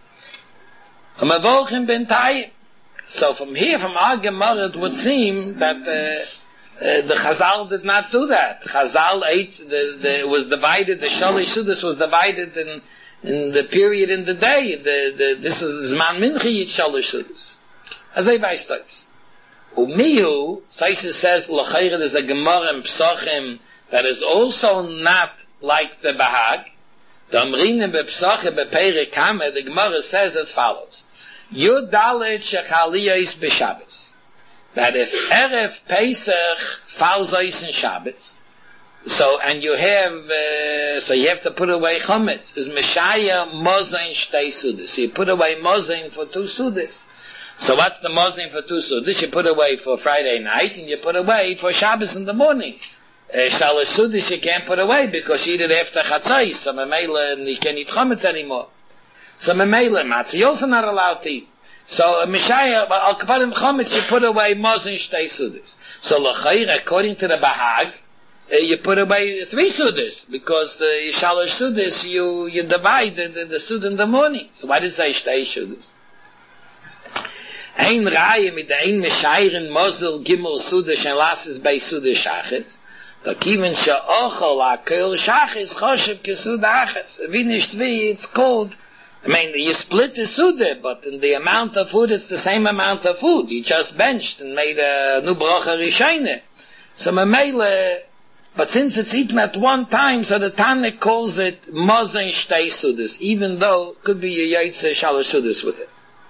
So from here, from our Gemara, it would seem that uh, uh, the Chazal did not do that. Chazal ate, the, the, it was divided, the shalish Sudas was divided in in the period in the day. The, the, this is Zman Mincha Yit Shalosh Sudas. As I weiß das. Umihu, Taisus says, L'chayre, there's a Gemara in Psachim that is also not like the Bahag. The Amrine B'Psachim B'Perek Hameh, the Gemara says as follows. Yud Dalet Shechaliyos B'Shabbos. That if Erev Pesach falls in Shabbos, so, and you have, uh, so you have to put away chametz. Is Meshaya Mozain Shtei Sudas. So you put away Mozain for two Sudas. So what's the Mozain for two Sudas? You put away for Friday night, and you put away for Shabbos in the morning. Uh, Shalosh Sudas you can't put away, because you eat it after Chatzos. So Memela, and you can't eat chametz anymore. So Memela, Matzah, you're also not allowed to eat. So, uh, Meshaya, Al Kaparim chametz, you put away Mozain Shtei Sudas. So L'chayr, according to the Bahag, Uh, you put away three Sudas, because uh, Shalosh Sudas, you, you divide the, the, the Sud in the morning. So why does it say Shtei Sudas? Ein Reihe mit der ein Meshayren Mozel Gimel Sudas and Lasses bei Sudas Shachis. Da kiven she'ochel ha'kel Shachis choshev kesud achas. Wie nicht wie, it's called, I mean, you split the Suda, but in the amount of food, it's the same amount of food. You just benched and made a new bracha rishayne. So Mamele, but since it's eaten at one time, so the Tana calls it Mozain Shtei Sudas, even though it could be a Yaitze Shalosh Sudas with it.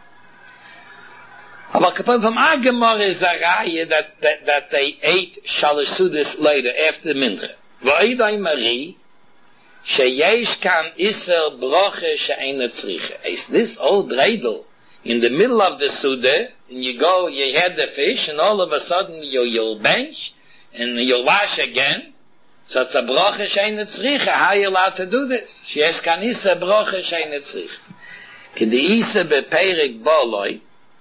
Aber kapon from our Gemara is a Raya that, that, that they ate Shalosh Sudas later, after Mincha. V'oidai Mari, sheyesh kan iser broche she'ena tzriche. Is this old dreidel, in the middle of the Suda, and you go, you had the fish, and all of a sudden you, you'll bench, and you'll wash again. So it's a broche she'ena tzriche. How are you allowed to do this? Sheyesh kan iser broche she'ena tzriche. K'di iser beperek boloi,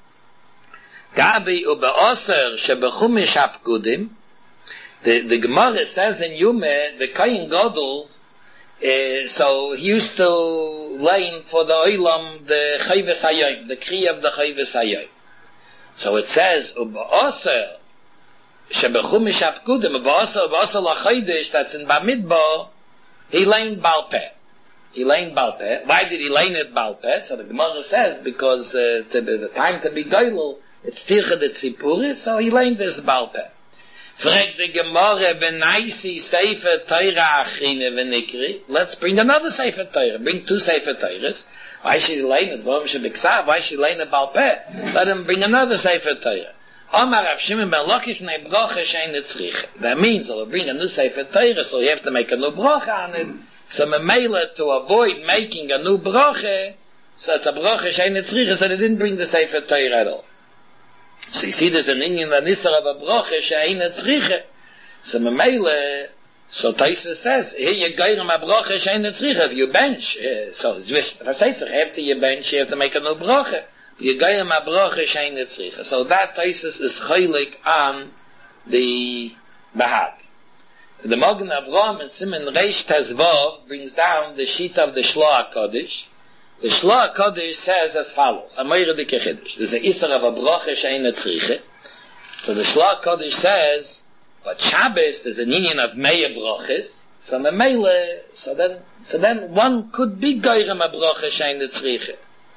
Gabi ube'oser shebechumish hapkudim. The the Gemara says in Yume, the Kohen Gadol, uh, so he used to learn for the Olam the Chayves Hayom, the Kri of the Chayves Hayom. So it says ube'oser shebechumish hapkudim, ube'oser ube'oser lachaydish, that's in Bamidbar, he learned Baal Peh. He learned Baal Peh. Why did he learn it Baal Peh? So the Gemara says because uh, to be, the time to be Goylel, it's Tircha de Tzipuri, so he learned this Baal Peh. Frag the Gemara, Benaisi Sefer Torah Achrine V'Nikri. Let's bring another Sefer Torah. Bring two Sefer Torahs. Why should he learn it? Why should he Why should he learn it Baal Peh? Let him bring another Sefer Torah. Omar Rav Shimon ben Lakish Nei Broche Shein Tzriche. That means he'll bring a new Sefer Torah, so you have to make a new Broche on it. So Memela, to avoid making a new Broche, so it's a Broche Shein Tzriche, so they didn't bring the Sefer Torah at all. So you see there's an Indian Vanisar of a broche she'eina tzriche. So Memele, so Taisa says, here you go in a broche she'eina tzriche, if you bench, uh, so it's just, after you bench, you have to make a new broche. You go in a broche she'eina tzriche. So that Taisa is chaylik on the Bahag. The Magen Avraham and Simon Reish Tezvav brings down the sheet of the Shloah HaKodesh. The Shloah HaKodesh says as follows, Amayre B'Kechidish. There's an Isser of a broche she'eina tzriche. So the Shloah HaKodesh says, but Shabbos, there's an union of Meir broches, so Memele, so then, so then one could be goyrem a broche she'eina tzriche.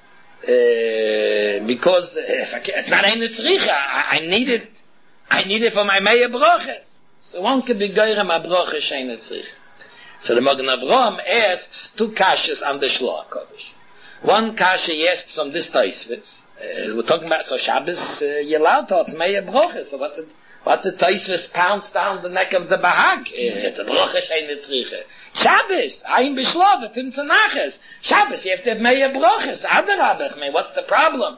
uh, because if I can, it's not eine tzricha. I, I need it. I need it for my meya broches. So one can be geirem a broches eine tzricha. So the Magen Avraham asks two kashas on the Shloah Kodesh. One kasha he asks on this Taisvis. Uh, we're talking about so Shabbos. Uh, you're allowed to. It's meya broches. So what the what the Taisvis pounds down the neck of the bahag? It's a broches eine tzricha. Shabbos, I'm b'shlov, im tzanaches. Shabbos, you have to have meya broches. Adarabach, man, what's the problem?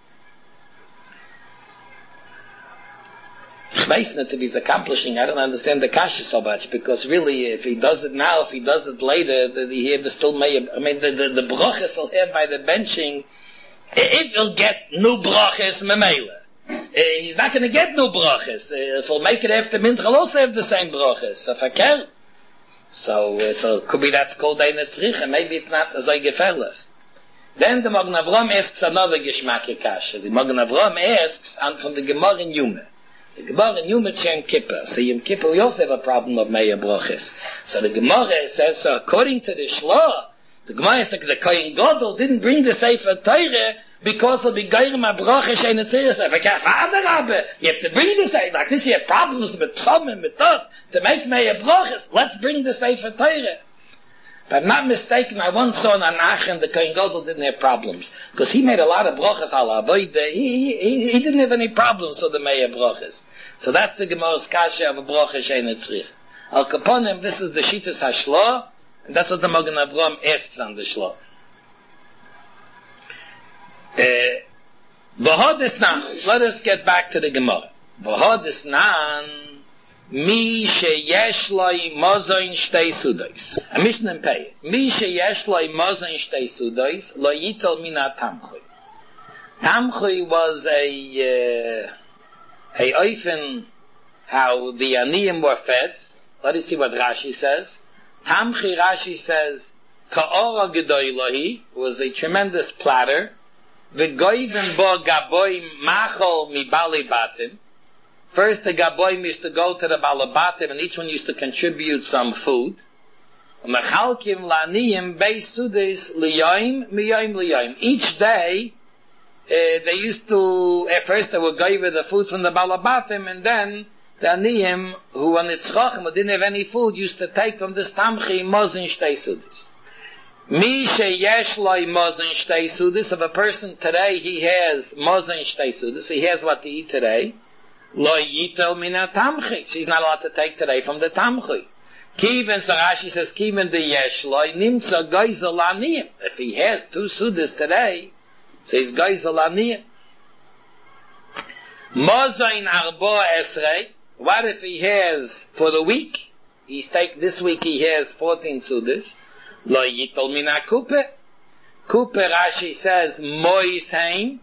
Ich weiß not if he's accomplishing, I don't understand the kasha so much, because really, if he does it now, if he does it later, the, he have the still meya, I mean, the, the, the broches he'll have by the benching, it will get new broches memela. Uh, he's not going to get new broches. Uh, if he'll make it after mincha, he'll also have the same broches. So, verkehrt. So, uh, so could be that's called eine tzricha. Maybe it's not as I gefährlich. Then the Magen Avraham asks another geschmack kasha. The Magen Avraham asks on from the Gemara in Yuma. The Gemara in Yuma Yom Kippur. So Yom Kippur we also have a problem of meya broches. So the Gemara says, so according to the Shloah, the Gemara is like the Kohen Gadol didn't bring the Sefer Torah because he'll be geirem a broches eine tzricha. You have to bring the Sefer. Like this, you have problems with psalm and with us to make meya broches. Let's bring the Sefer Torah. If I'm not mistaken, I once saw in Anachem the Kohen Gadol didn't have problems because he made a lot of broches al avodah. He, he he didn't have any problems with the meya broches. So that's the Gemara's kasha of a broches eine tzricha. Al kaponim, this is the Shittas HaShloah, and that's what the Magen Avraham asks on the Shloah. V'hodesnan, let us get back to the Gemara. V'hodesnan, mi sheyesh loi mozoin shtei sudois. A Mishnah Pei. Mi sheyesh loi mozoin shtei sudois, lo yitel mina tamchui. Tamchui was a, uh, a oifen, how the aniyim were fed. Let us see what Rashi says. Tamchui, Rashi says, ka'ora gedoylahi, was a tremendous platter. V'goyven bo gaboim machol mi bali batim. First the gaboim used to go to the balabatim and each one used to contribute some food. Mechalkim laniyim beis sudes liyoim miyoim liyoim. Each day uh, they used to, at first they would give the food from the balabatim and then the aniyim who were nitzchachim who didn't have any food used to take from this tamchi mozin shtei sudes. Mi sheyesh loy mozen shtei sudas. If a person today he has mozen shtei sudas, he has what to eat today. Loy yitel mina tamchi. She's not allowed to take today from the tamchi. Kiven, so Rashi says, kiven de yesh loy nimtza goizel aniyim. If he has two sudas today, says goizel aniyim. Mozen arbo esrei. What if he has for the week? He's take this week he has fourteen sudas. Lo yitol mina kupe. Kupe, Rashi says, mois hain.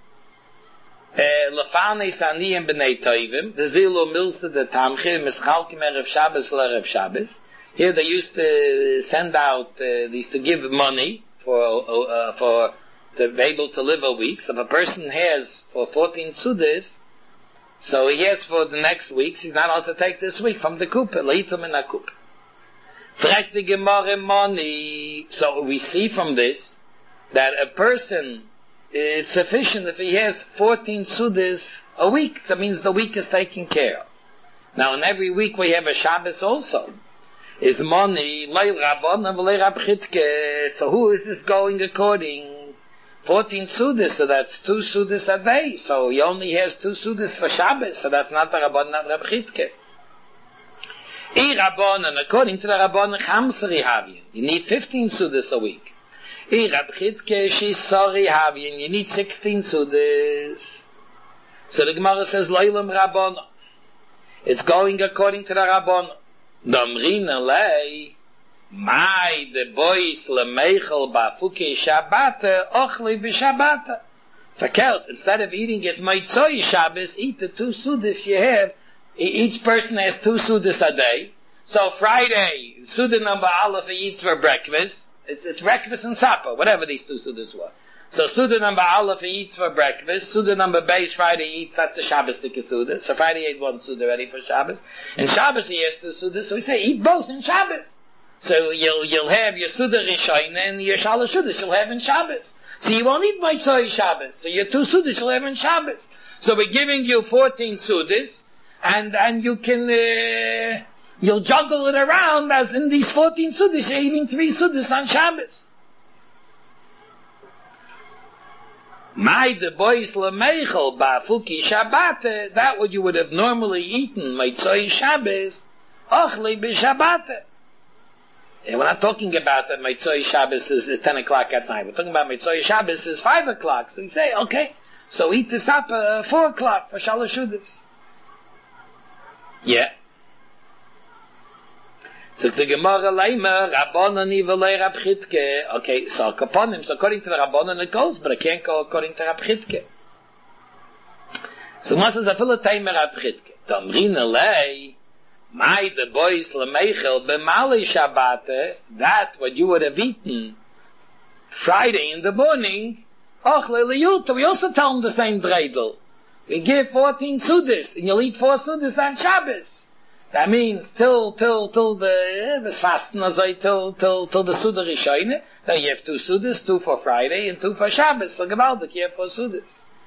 Lefanes aniyim b'nei toivim. The zilo milta de tamchir, mischalkim erev Shabbos l'erev Shabbos. Here they used to send out, uh, they used to give money for, uh, for, to be able to live a week. So if a person has for fourteen sudas, so he has for the next weeks, he's not allowed to take this week from the kupe. Lo yitol mina kupe. Frag the Gemara money. So we see from this that a person, it's sufficient if he has fourteen sudas a week. So it means the week is taken care of. Now in every week we have a Shabbos also. Is money, leil rabban, leil rab chitke. So who is this going according? fourteen sudas, so that's two sudas a day. So he only has two sudas for Shabbos, so that's not the rabban, not rab chitke. I Rabbanan, according to the Rabbanan, Chamsari Havyin, you need fifteen sudas a week. I Rab Chitke, Shisari Havyin, you need sixteen sudas. So the Gemara says, Loilam Rabbanan. It's going according to the Rabbanan. Damrina lei, Mai de bois lemeichel bafuke Shabbata, ochli b'Shabbata. Verkehrt, instead of eating it Motzoi Shabbos, eat the two sudas you have. Each person has two sudas a day. So Friday, suda number aleph he eats for breakfast. It's, it's breakfast and supper, whatever these two sudas were. So suda number aleph he eats for breakfast. Suda number base Friday he eats, that's the Shabbos stika suda. So Friday he ate one suda ready for Shabbos. And Shabbos he has two sudas, so we say eat both in Shabbos. So you'll, you'll have your suda rishayna and your shalosh sudas you'll have in Shabbos. So you won't eat Motzei Shabbos. So your two Sudas will have on Shabbos. So we're giving you fourteen Sudas, and, and you can, uh, you'll juggle it around as in these fourteen Sudas, you're eating three Sudas on Shabbos. My the boys lemeichel ba'afuki Shabbat, that what you would have normally eaten, Motzei Shabbos, ochle b'Shabbat. And we're not talking about that Motzei Shabbos is, is ten o'clock at night. We're talking about Motzei Shabbos is five o'clock. So you say, okay, so eat this up uh, four o'clock for Shalosh Sudas. Yeah. So the Gemara Leimer, Rabbanani v'lei Rab Chitke. Okay, so Kaponim, so according to the Rabbanan it goes, but it can't go according to Rab Chitke. So Moses Afilah Taimer Rab Chitke. Tamrina lei, my the boys lemeichel b'malei Shabbat, that what you would have eaten Friday in the morning, ochle liyuta, we also tell them the same dreidel. We give fourteen Sudas, and you'll eat four Sudas on Shabbos. That means till till till the the fasten as I till till till the Suda Rishayne. Then you have two Sudas, two for Friday and two for Shabbos. So Gemaldik, you have four Sudas.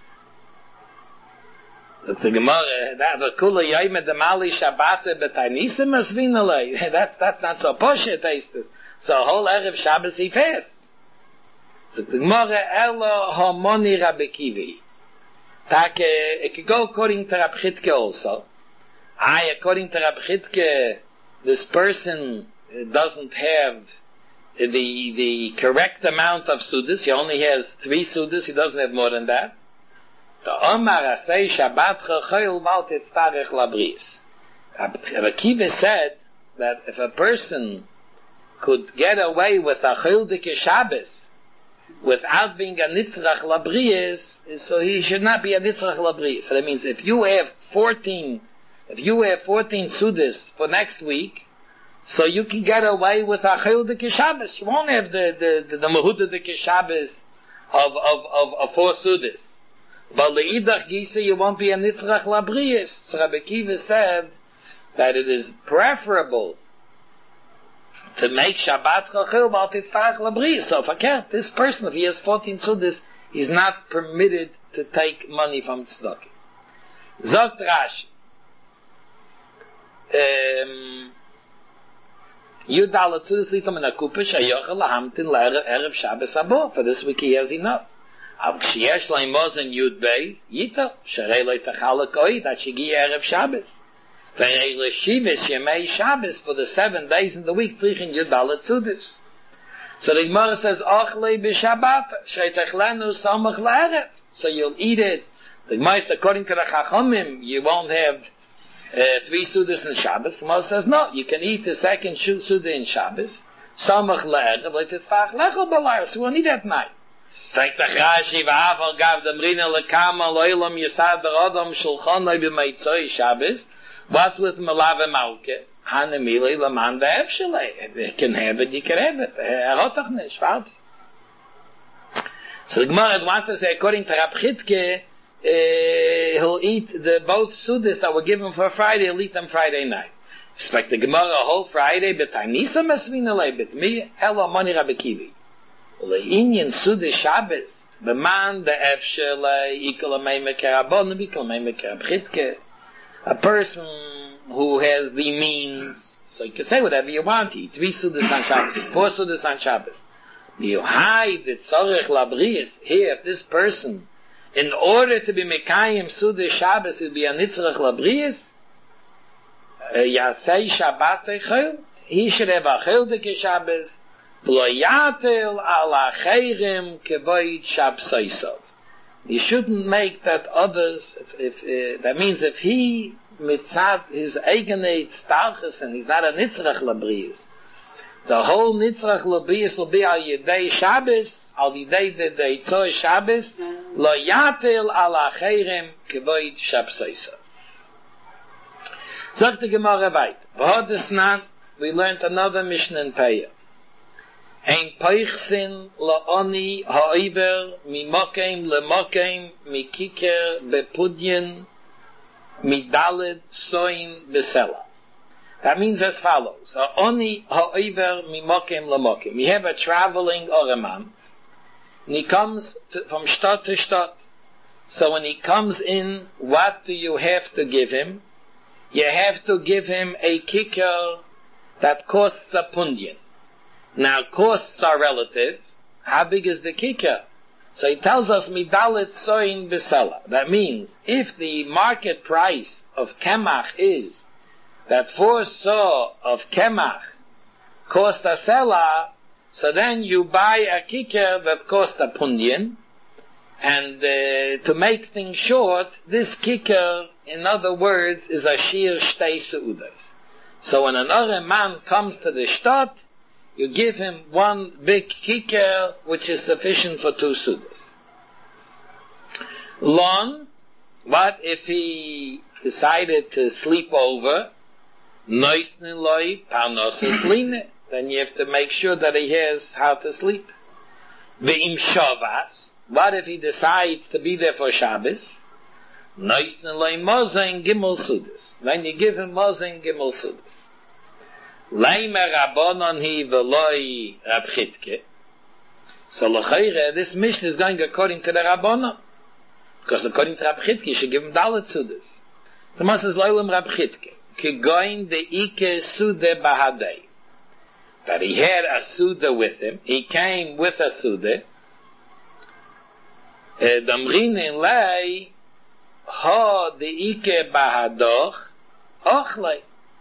The Gemara that the Kula Yayme the Mali Shabbat betaynisim asvinalei. That's that's not so poshet tasted. So whole erev Shabbos he fasts. So the Gemara Elo Homoni Rabbi Kivi. Take it could go according to Rab Chitke also. I, according to Rab Chitke, this person doesn't have the the correct amount of Sudas. He only has three Sudas. He doesn't have more than that. The Omar Asay Shabbat Chachayil Mal Tetzarech Labris. Rab Akiva said that if a person could get away with a Childike Shabbos without being a Nitzrach Labris, so he should not be a Nitzrach Labris. So that means if you have fourteen If you have fourteen Sudas for next week, so you can get away with a Childike Shabbos. You won't have the, the, the, the Mahudike Shabbos of, of, of, of four Sudas. But Le'idach Gisa, you won't be a Nitzrach Labrius. So Rabbi Kiva said that it is preferable to make Shabbat Chachil Bal Titzrach Labrius. So if I can't, this person, if he has fourteen Sudas, is not permitted to take money from Tzedakah. Zogt Rashi. Um, Yudala Tzudis Litam in a Kupish, Ayochel Lahamtin Erev Shabbos Abo. For this week he has enough. Av Kshiyesh Laimoz and Yud Bey, Yito, Sharei Loi Tachalakoi, that Shigi Erev Shabbos. V'rei Leshivish Yemei Shabbos, for the seven days in the week, Trichin Yudala Tzudis. So the Gemara says, Ochlei B'Shabbat, Shrei Techlenu Somach L'Erev. So you'll eat it. The Gemara says, according to the Chachomim, you won't have Uh, three Sudas in Shabbos. The Moshe says, no, you can eat the second Suda in Shabbos. Samach le'erev, le'titzfach lechel b'layr, so we'll eat at night. Fragt the Rashi, v'afal gav demrina lekama lo'elam yisad b'rodom shulchan lo'i b'meitzoi Shabbos. What's with Melave Malke? Hanemile l'man da'ev shalei. If you can have it, you can have it. Erotach nish, v'alti. So the Gemara wants to say, according to Rab Chitke, Uh, he'll eat the both Sudas that were given for Friday, he'll eat them Friday night. Expect the Gemara a whole Friday, but I need some Esvinalei, but me, Elo Moni Rabbi Kivi. The Indian Sudas Shabbos, the man, the Efshelei, Ikol Amei Mekerabon, Ikol Amei Mekerabchitke, a person who has the means, so you can say whatever you want, eat three Sudas on Shabbos, four Sudas on Shabbos. You hide the Tzorech Labrius, here, if this person, in order to be Mekayim Suda Shabbos, it would be a Nitzrach Labrius, Yasei Shabbat Echel, he should have a Childike Shabbos, Lo Yatel Ala Cheirim Kevoid Shabsoisov. You shouldn't make that others, if, if uh, that means if he mitzad his eigenate stalches and he's not a Nitzrach Labrius, the whole Nitzrach Labrius will be al Yedei Shabbos, al Yedei the Deitzoi Shabbos, Lo Yatel Ala Cheirim Kevoid Shabsoisov. Sagt the Gemara weit. V'hodesnan, we learned another Mishnah in Peah. Ein Peichsin La'oni Ha'oiver Mimokem Lemokem Mikiker Bepudyen Midaled Soin Besela. That means as follows. Ha'oni Ha'oiver Mimokem Lemokem. We have a traveling Oraman. and he comes to, from stot to stot. So when he comes in, what do you have to give him? You have to give him a kicker that costs a pundian. Now, costs are relative. How big is the kicker? So he tells us, midalit soin besela. That means, if the market price of kemach is that four saw of kemach cost a sela, so then you buy a kicker that cost a pundian, and uh, to make things short, this kicker, in other words, is a shir shtei seudas. So when another man comes to the shtot, you give him one big kicker, which is sufficient for two sudas. Lon, what if he decided to sleep over? Noisnin loy parnosas line. Then you have to make sure that he has how to sleep. Ve'im shavas. What if he decides to be there for Shabbos? Noisnin loy mozen gimel sudas. Then you give him mozen gimel sudas. Leimer Rabbanon hi veloi Rab Chitke. So l'chayre, this mission is going according to the Rabbanon. Because according to Rab Chitke, you should give him dalet sudas. The Mas is loylem Rab Chitke. Ki goin de ike sude bahadei. That he had a suda with him. He came with a suda. Damrin in lei ha de ike bahadoch ochlei.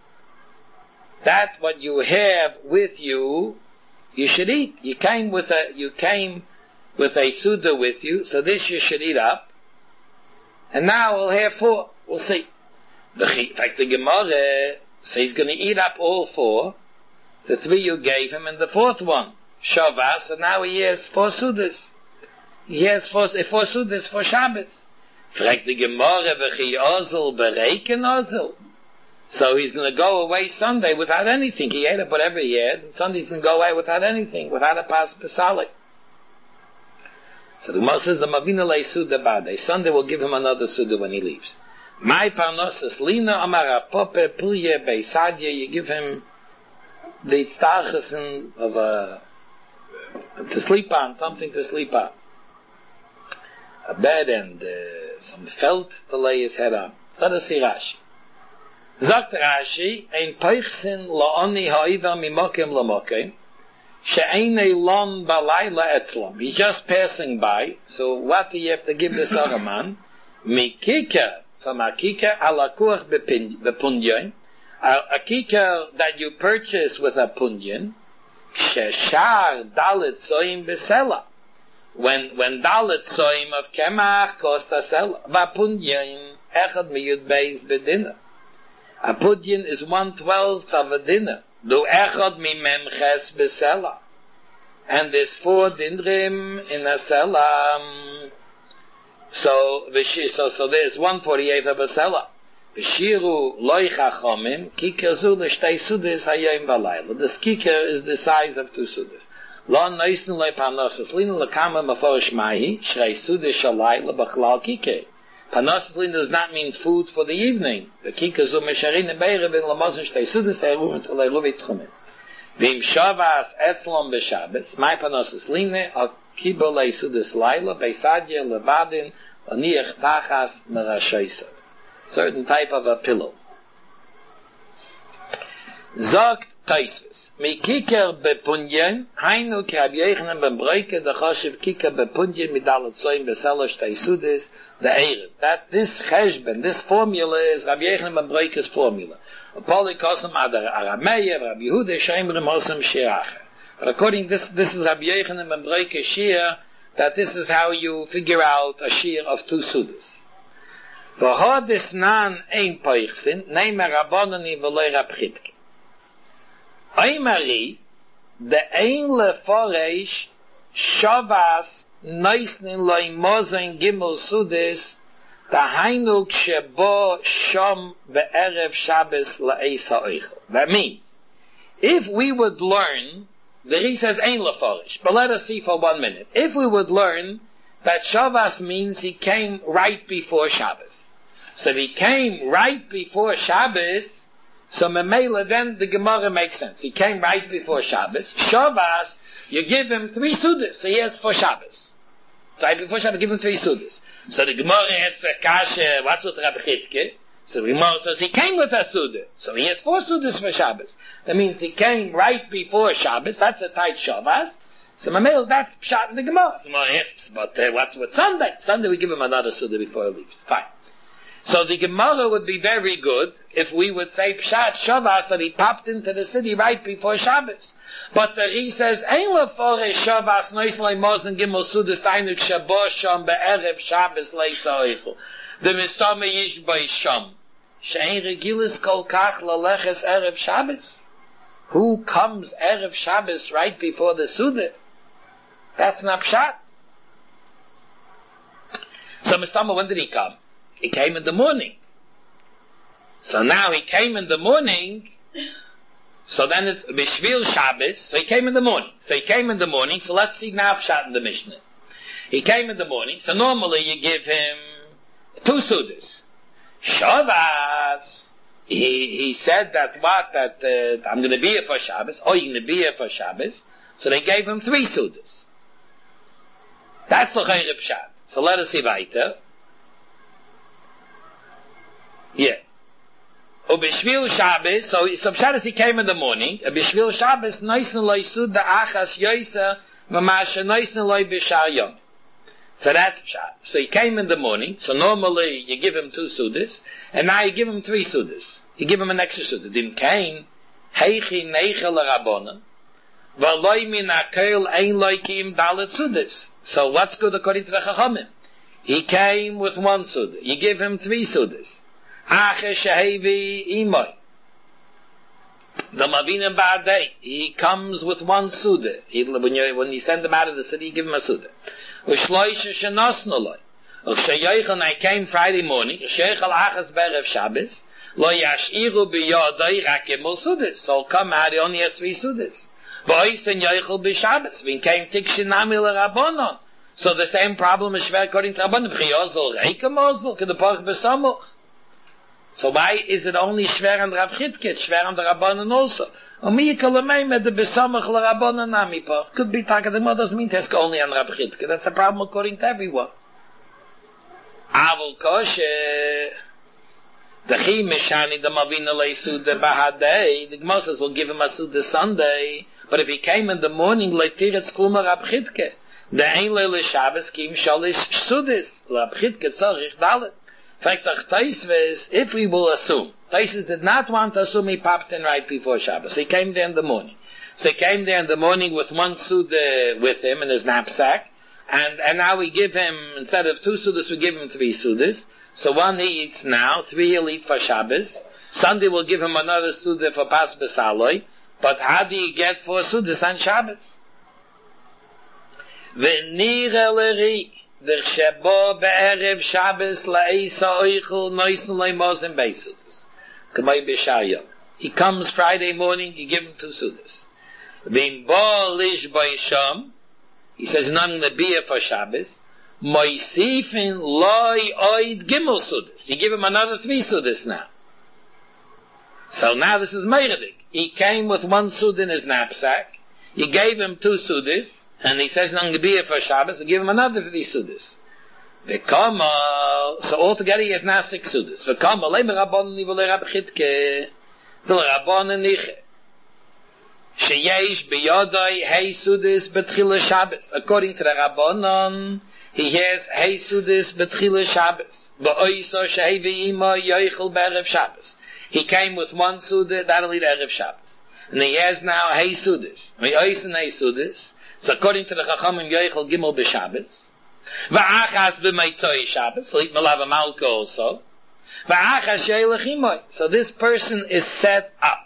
That what you have with you, you should eat. You came with a, you came with a suda with you, so this you should eat up. And now we'll have four. We'll see. The in fact, the Gemara says he's going to eat up all four. The three you gave him, and the fourth one, Shavas, so now he has four sudas. He has four, four sudas for Shabbos. Fragt the Gemara, v'chi ozel bereken ozel. So he's going to go away Sunday without anything. He ate up whatever he had, and Sunday's going to go away without anything, without a pas pesalik. So the Gemara says the Mavina lei suda bade. Sunday will give him another suda when he leaves. My parnosas lina amara pope pulye beisadye. You give him the tztachas of a to sleep on, something to sleep on, a bed and uh, some felt to lay his head on. Let us see Rashi. Sagt Rashi, ein Peichsin la'oni ha'iva mimokim lamokim, she'einei lon balayla etzlam. He's just passing by, so what do you have to give this other man? Mikika, from a kika alakuach bepunyan, a kika that you purchase with a punyan, sheshar dalit soim besela. When, when dalit soim of kemach cost a sela, vapunyan echad miyud beis bedinah. A pudyin is one twelfth of a dinner. Do echad mi memches besela. And there's four dindrim in a sela. So, so, so there's one forty-eighth of a sela. V'shiru loy chachomim, kikar zu l'shtei sudas hayom v'layla. This kikar is the size of two sudas. Lo noisnu loy panosas lina l'kama maforish mahi, shrei sudas shalayla b'chlal kikar. Panosas lina does not mean food for the evening. The kikar zu mesharin be'erev in l'mozin shtei sudas hayom v'layla v'tchumim. V'im shavas etzlom b'shabes, my panosas lina, al kibo lei sudas layla, beisadye levadin, l'niach tachas merashoysa. Certain type of a pillow. Zogt Taisvis. Mi kiker bepunyen, hainu ki Rabbi Yochanan ben Broike, the choshev kiker bepunyen midalat soim besalosh taisudis, the erev. That this cheshben, this formula is Rabbi Yochanan ben Broike's formula. Apoli kosem adar Arameya, Rabbi Yehuda sheimrim osem shiracha. But according this, this is Rabbi Yochanan ben Broike's shir, that this is how you figure out a shir of two sudas. V'hodis nan ein poichsin, neimer rabonani v'loi Rab Chitke. Oimari, de ein leforeish, shavas, noisnin loi mozen gimel sudis, dahainu kshebo shom be'erev Shabbos la'eis ha'oichel. That means, if we would learn, the Ri says ein leforeish, but let us see for one minute. If we would learn that shavas means he came right before Shabbos. So if he came right before Shabbos, so Memela, then the Gemara makes sense. He came right before Shabbos. Shabbos, you give him three sudas, so he has four Shabbos. right before Shabbos, give him three Sudas. So the Gemara asks, Kasha, what's with Rabbi Chitke? So the Gemara says, he came with a Suda. So he has four Sudas for Shabbos. That means he came right before Shabbos. That's a tight Shabbos. So Mamel, that's Pshat in the Gemara. So the Gemara asks, but uh, what's with Sunday? Sunday we give him another Suda before he leaves. Fine. So the Gemara would be very good if we would say Pshat Shabbos that he popped into the city right before Shabbos. But the he says, Ein lefore Shabbos nois lei mozen gimel sudas tainuk Shabbos sham be'erev Shabbos lei soichu. The mistame yish by sham. She'ein regilis kol kach laleches erev Shabbos. Who comes erev Shabbos right before the Suda? That's not Pshat. So mistame, when did he come? He came in the morning. So now he came in the morning, so then it's Bishvil Shabbos, so he came in the morning. So he came in the morning, so let's see now Pshat in the Mishnah. He came in the morning, so normally you give him two Sudas. Shabbos, he, he said that what, that uh, I'm going to be here for Shabbos, or you're going to be here for Shabbos, so they gave him three Sudas. That's the Chayre Pshat. So let us see weiter. Yeah. O Bishvil Shabbos, so, so Shabbos he came in the morning, a Bishvil Shabbos, noisen loy sud da achas yoysa, mamasha noisen loy bishar yom. So that's Pshat. So he came in the morning, so normally you give him two Sudas, and now you give him three Sudas. You give him an extra Suda. Dim kain, heichi neichel rabbonen, v'loy min akel ein loy kim dalet Sudas. So what's good according to the Chachamim? He came with one Suda. You give him three Sudas. Ache shehevi imoy. The Mavinim Ba'adei, he comes with one Suda. He, when, you, when you send him out of the city, you give him a Suda. U'shloisha shenosnu loy. U'sheyoichel, I came Friday morning, sheyoichel achas berev Shabbos, lo yashiru biyodai rak gimel Sudas. So he'll come out, he only has three Sudas. V'oisen yoichel b'Shabbos, v'in came tikshinami l'Rabbanon. So the same problem is shver according to Rabbanon. V'chiyozol reika mozel, k'depoch b'samuch. So why is it only shver on Rav Chitke, shver on the Rabbanon also? The besamach l'Rabbanon nami poch. Could be taka, the mother doesn't mean teska only on Rav Chitke. That's a problem according to everyone. Avol koshe, the chi mishani the mavina lei suda bahadei, the Gemara says we'll give him a suda Sunday, but if he came in the morning, leitiretz kluma Rav Chitke, the ein leile Shabbos kim shalish sudis, Rav Chitke tzorich dalet. In fact, if we will assume, Taisus did not want to assume he popped in right before Shabbos. He came there in the morning. So he came there in the morning with one Suda with him in his knapsack, and, and now we give him, instead of two Sudas, we give him three Sudas. So one he eats now, three he'll eat for Shabbos. Sunday we'll give him another Suda for Pas B'Saloi. But how do you get four Sudas on Shabbos? V'nira l'ri. Der Shabo be'erev Shabbos la'isa oichel noisen le'mozen be'sudas. Kamay b'shayam. He comes Friday morning, you give him two sudas. V'im bo lish b'isham, he says, not going to be here for Shabbos, moisifin loy oid gimel sudas. You give him another three sudas now. So now this is Meiradik. He came with one sud in his knapsack, you gave him two sudas, and he says not going to be here for Shabbos, and give him another three sudas. V'kama, so altogether he has now six sudas. V'kama, le'im rabbanon nivu le'rab chitke, v'le'rabbanon niche. Sheyesh b'yodai hei sudas b'tchila Shabbos. According to the rabbanon, he has hei sudas b'tchila Shabbos. V'oiso shehei v'ima yoichel b'erev Shabbos. He came with one suda, that'll eat erev Shabbos. And he has now hei sudas. V'oiso hei sudas. So according to the Chachamim, Yoichel Gimel b'Shabbos, v'achas b'meitzoi Shabbos, so eat Malav Malka also, v'achas she'elech imoy. So this person is set up.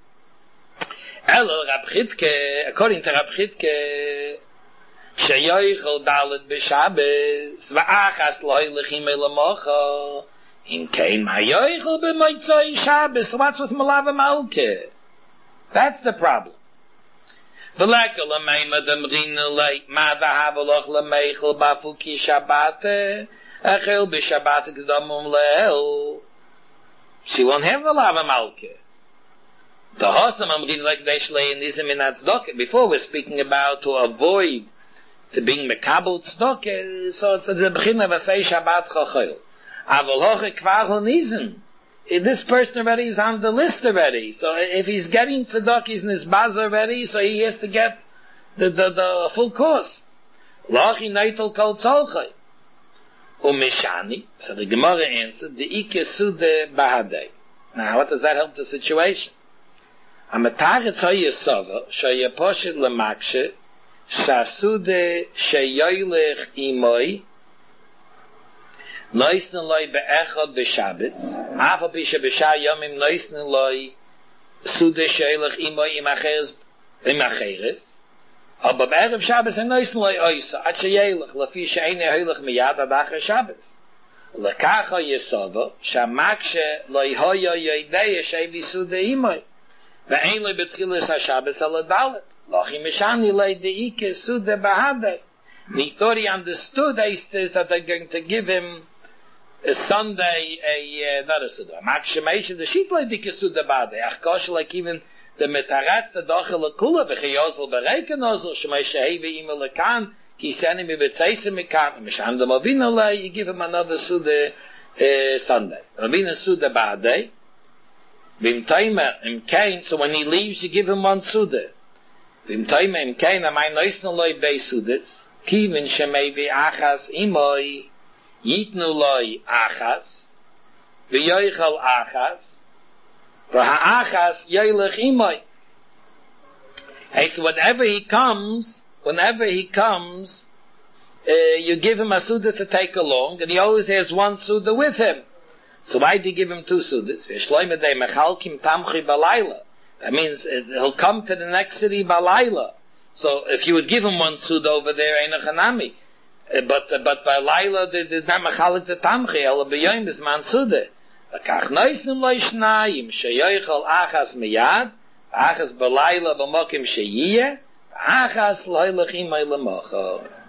Elo Rab Chitke, according to Rab Chitke, she'yoichel dalet b'Shabbos, v'achas lo'elech imoy l'mocha, in kein ha'yoichel b'meitzoi Shabbos. So what's with Malav Malka? That's the problem. V'leka l'meima demrina leik ma v'havaloch l'meichel b'afuki shabbate achel b'shabbate g'damum le'el. She won't have a lava malke. The hosam amrina like they shlei in nizim in atzdok. Before we're speaking about to avoid to being mekabel tzedakah, so it's the beginning of a say Shabbat chachol. Aval hoche kvar honisen. This person already is on the list already. So if he's getting tzedakah, he's in his baz already, so he has to get the, the, the full course. Lachi neitel kol tzolchai. Umishani. So the Gemara answered, the ike sude bahadei. Now, what does that help the situation? Amataret soyesova, shoyeposhit lemakshe, shasude sheyoylech imoi, noisnen loy be'echad b'shabbat, afa bisha b'sha yomim noisnen loy sude sheyoylech imoi imacheres, imacheres, aber be'erev Shabbos en noisnen loy oisa, at sheyoylech, lafi she'ene hoylech miyad adachar Shabbos. Lekacha yesova, shamakshe loy hoyo yoydei shevi sude imoi, ve'en loy betchilas ha-Shabbos ala-dalet. Lachi mishani loy de'ike sude bahadei. Nichtori understood is that they're going to give him a Sunday, a, uh, not a Suda, a Makshemesha, the sheep like the Kesuda Bade, Achkosh like even the Metaratz, the Dochel Akula, the Chiyosel Bereken Ozel, Shemesha Heve Ime Lekan, Ki Seni Mi Betzeise Mekan, Misham the Movina Lei, you give him another Suda, uh, Sunday. Movina Suda Bade, Vim Toima Im Kain, so when he leaves, you give him one Suda. Vim Toima Im Kain, Amai Noisna Loi Bei Sudets, Kivin Shemei Achas Imoi, Yitnu loy achas, v'yoichal achas, v'ha'achas yoylech imoy. Hey, so whenever he comes, whenever he comes, uh, you give him a Suda to take along, and he always has one Suda with him. So why do you give him two Sudas? V'shloimedei mechalkim tamchi balayla. That means uh, he'll come to the next city balayla. So if you would give him one Suda over there, ain't a chanami. Uh, but uh, but by Laila the the namachalik the tamchi el beyoim is man sude. Akach noisnem loy shnayim sheyoichal achas miyad, achas belayla b'mokim sheyiyeh, achas loylech imay lemocho.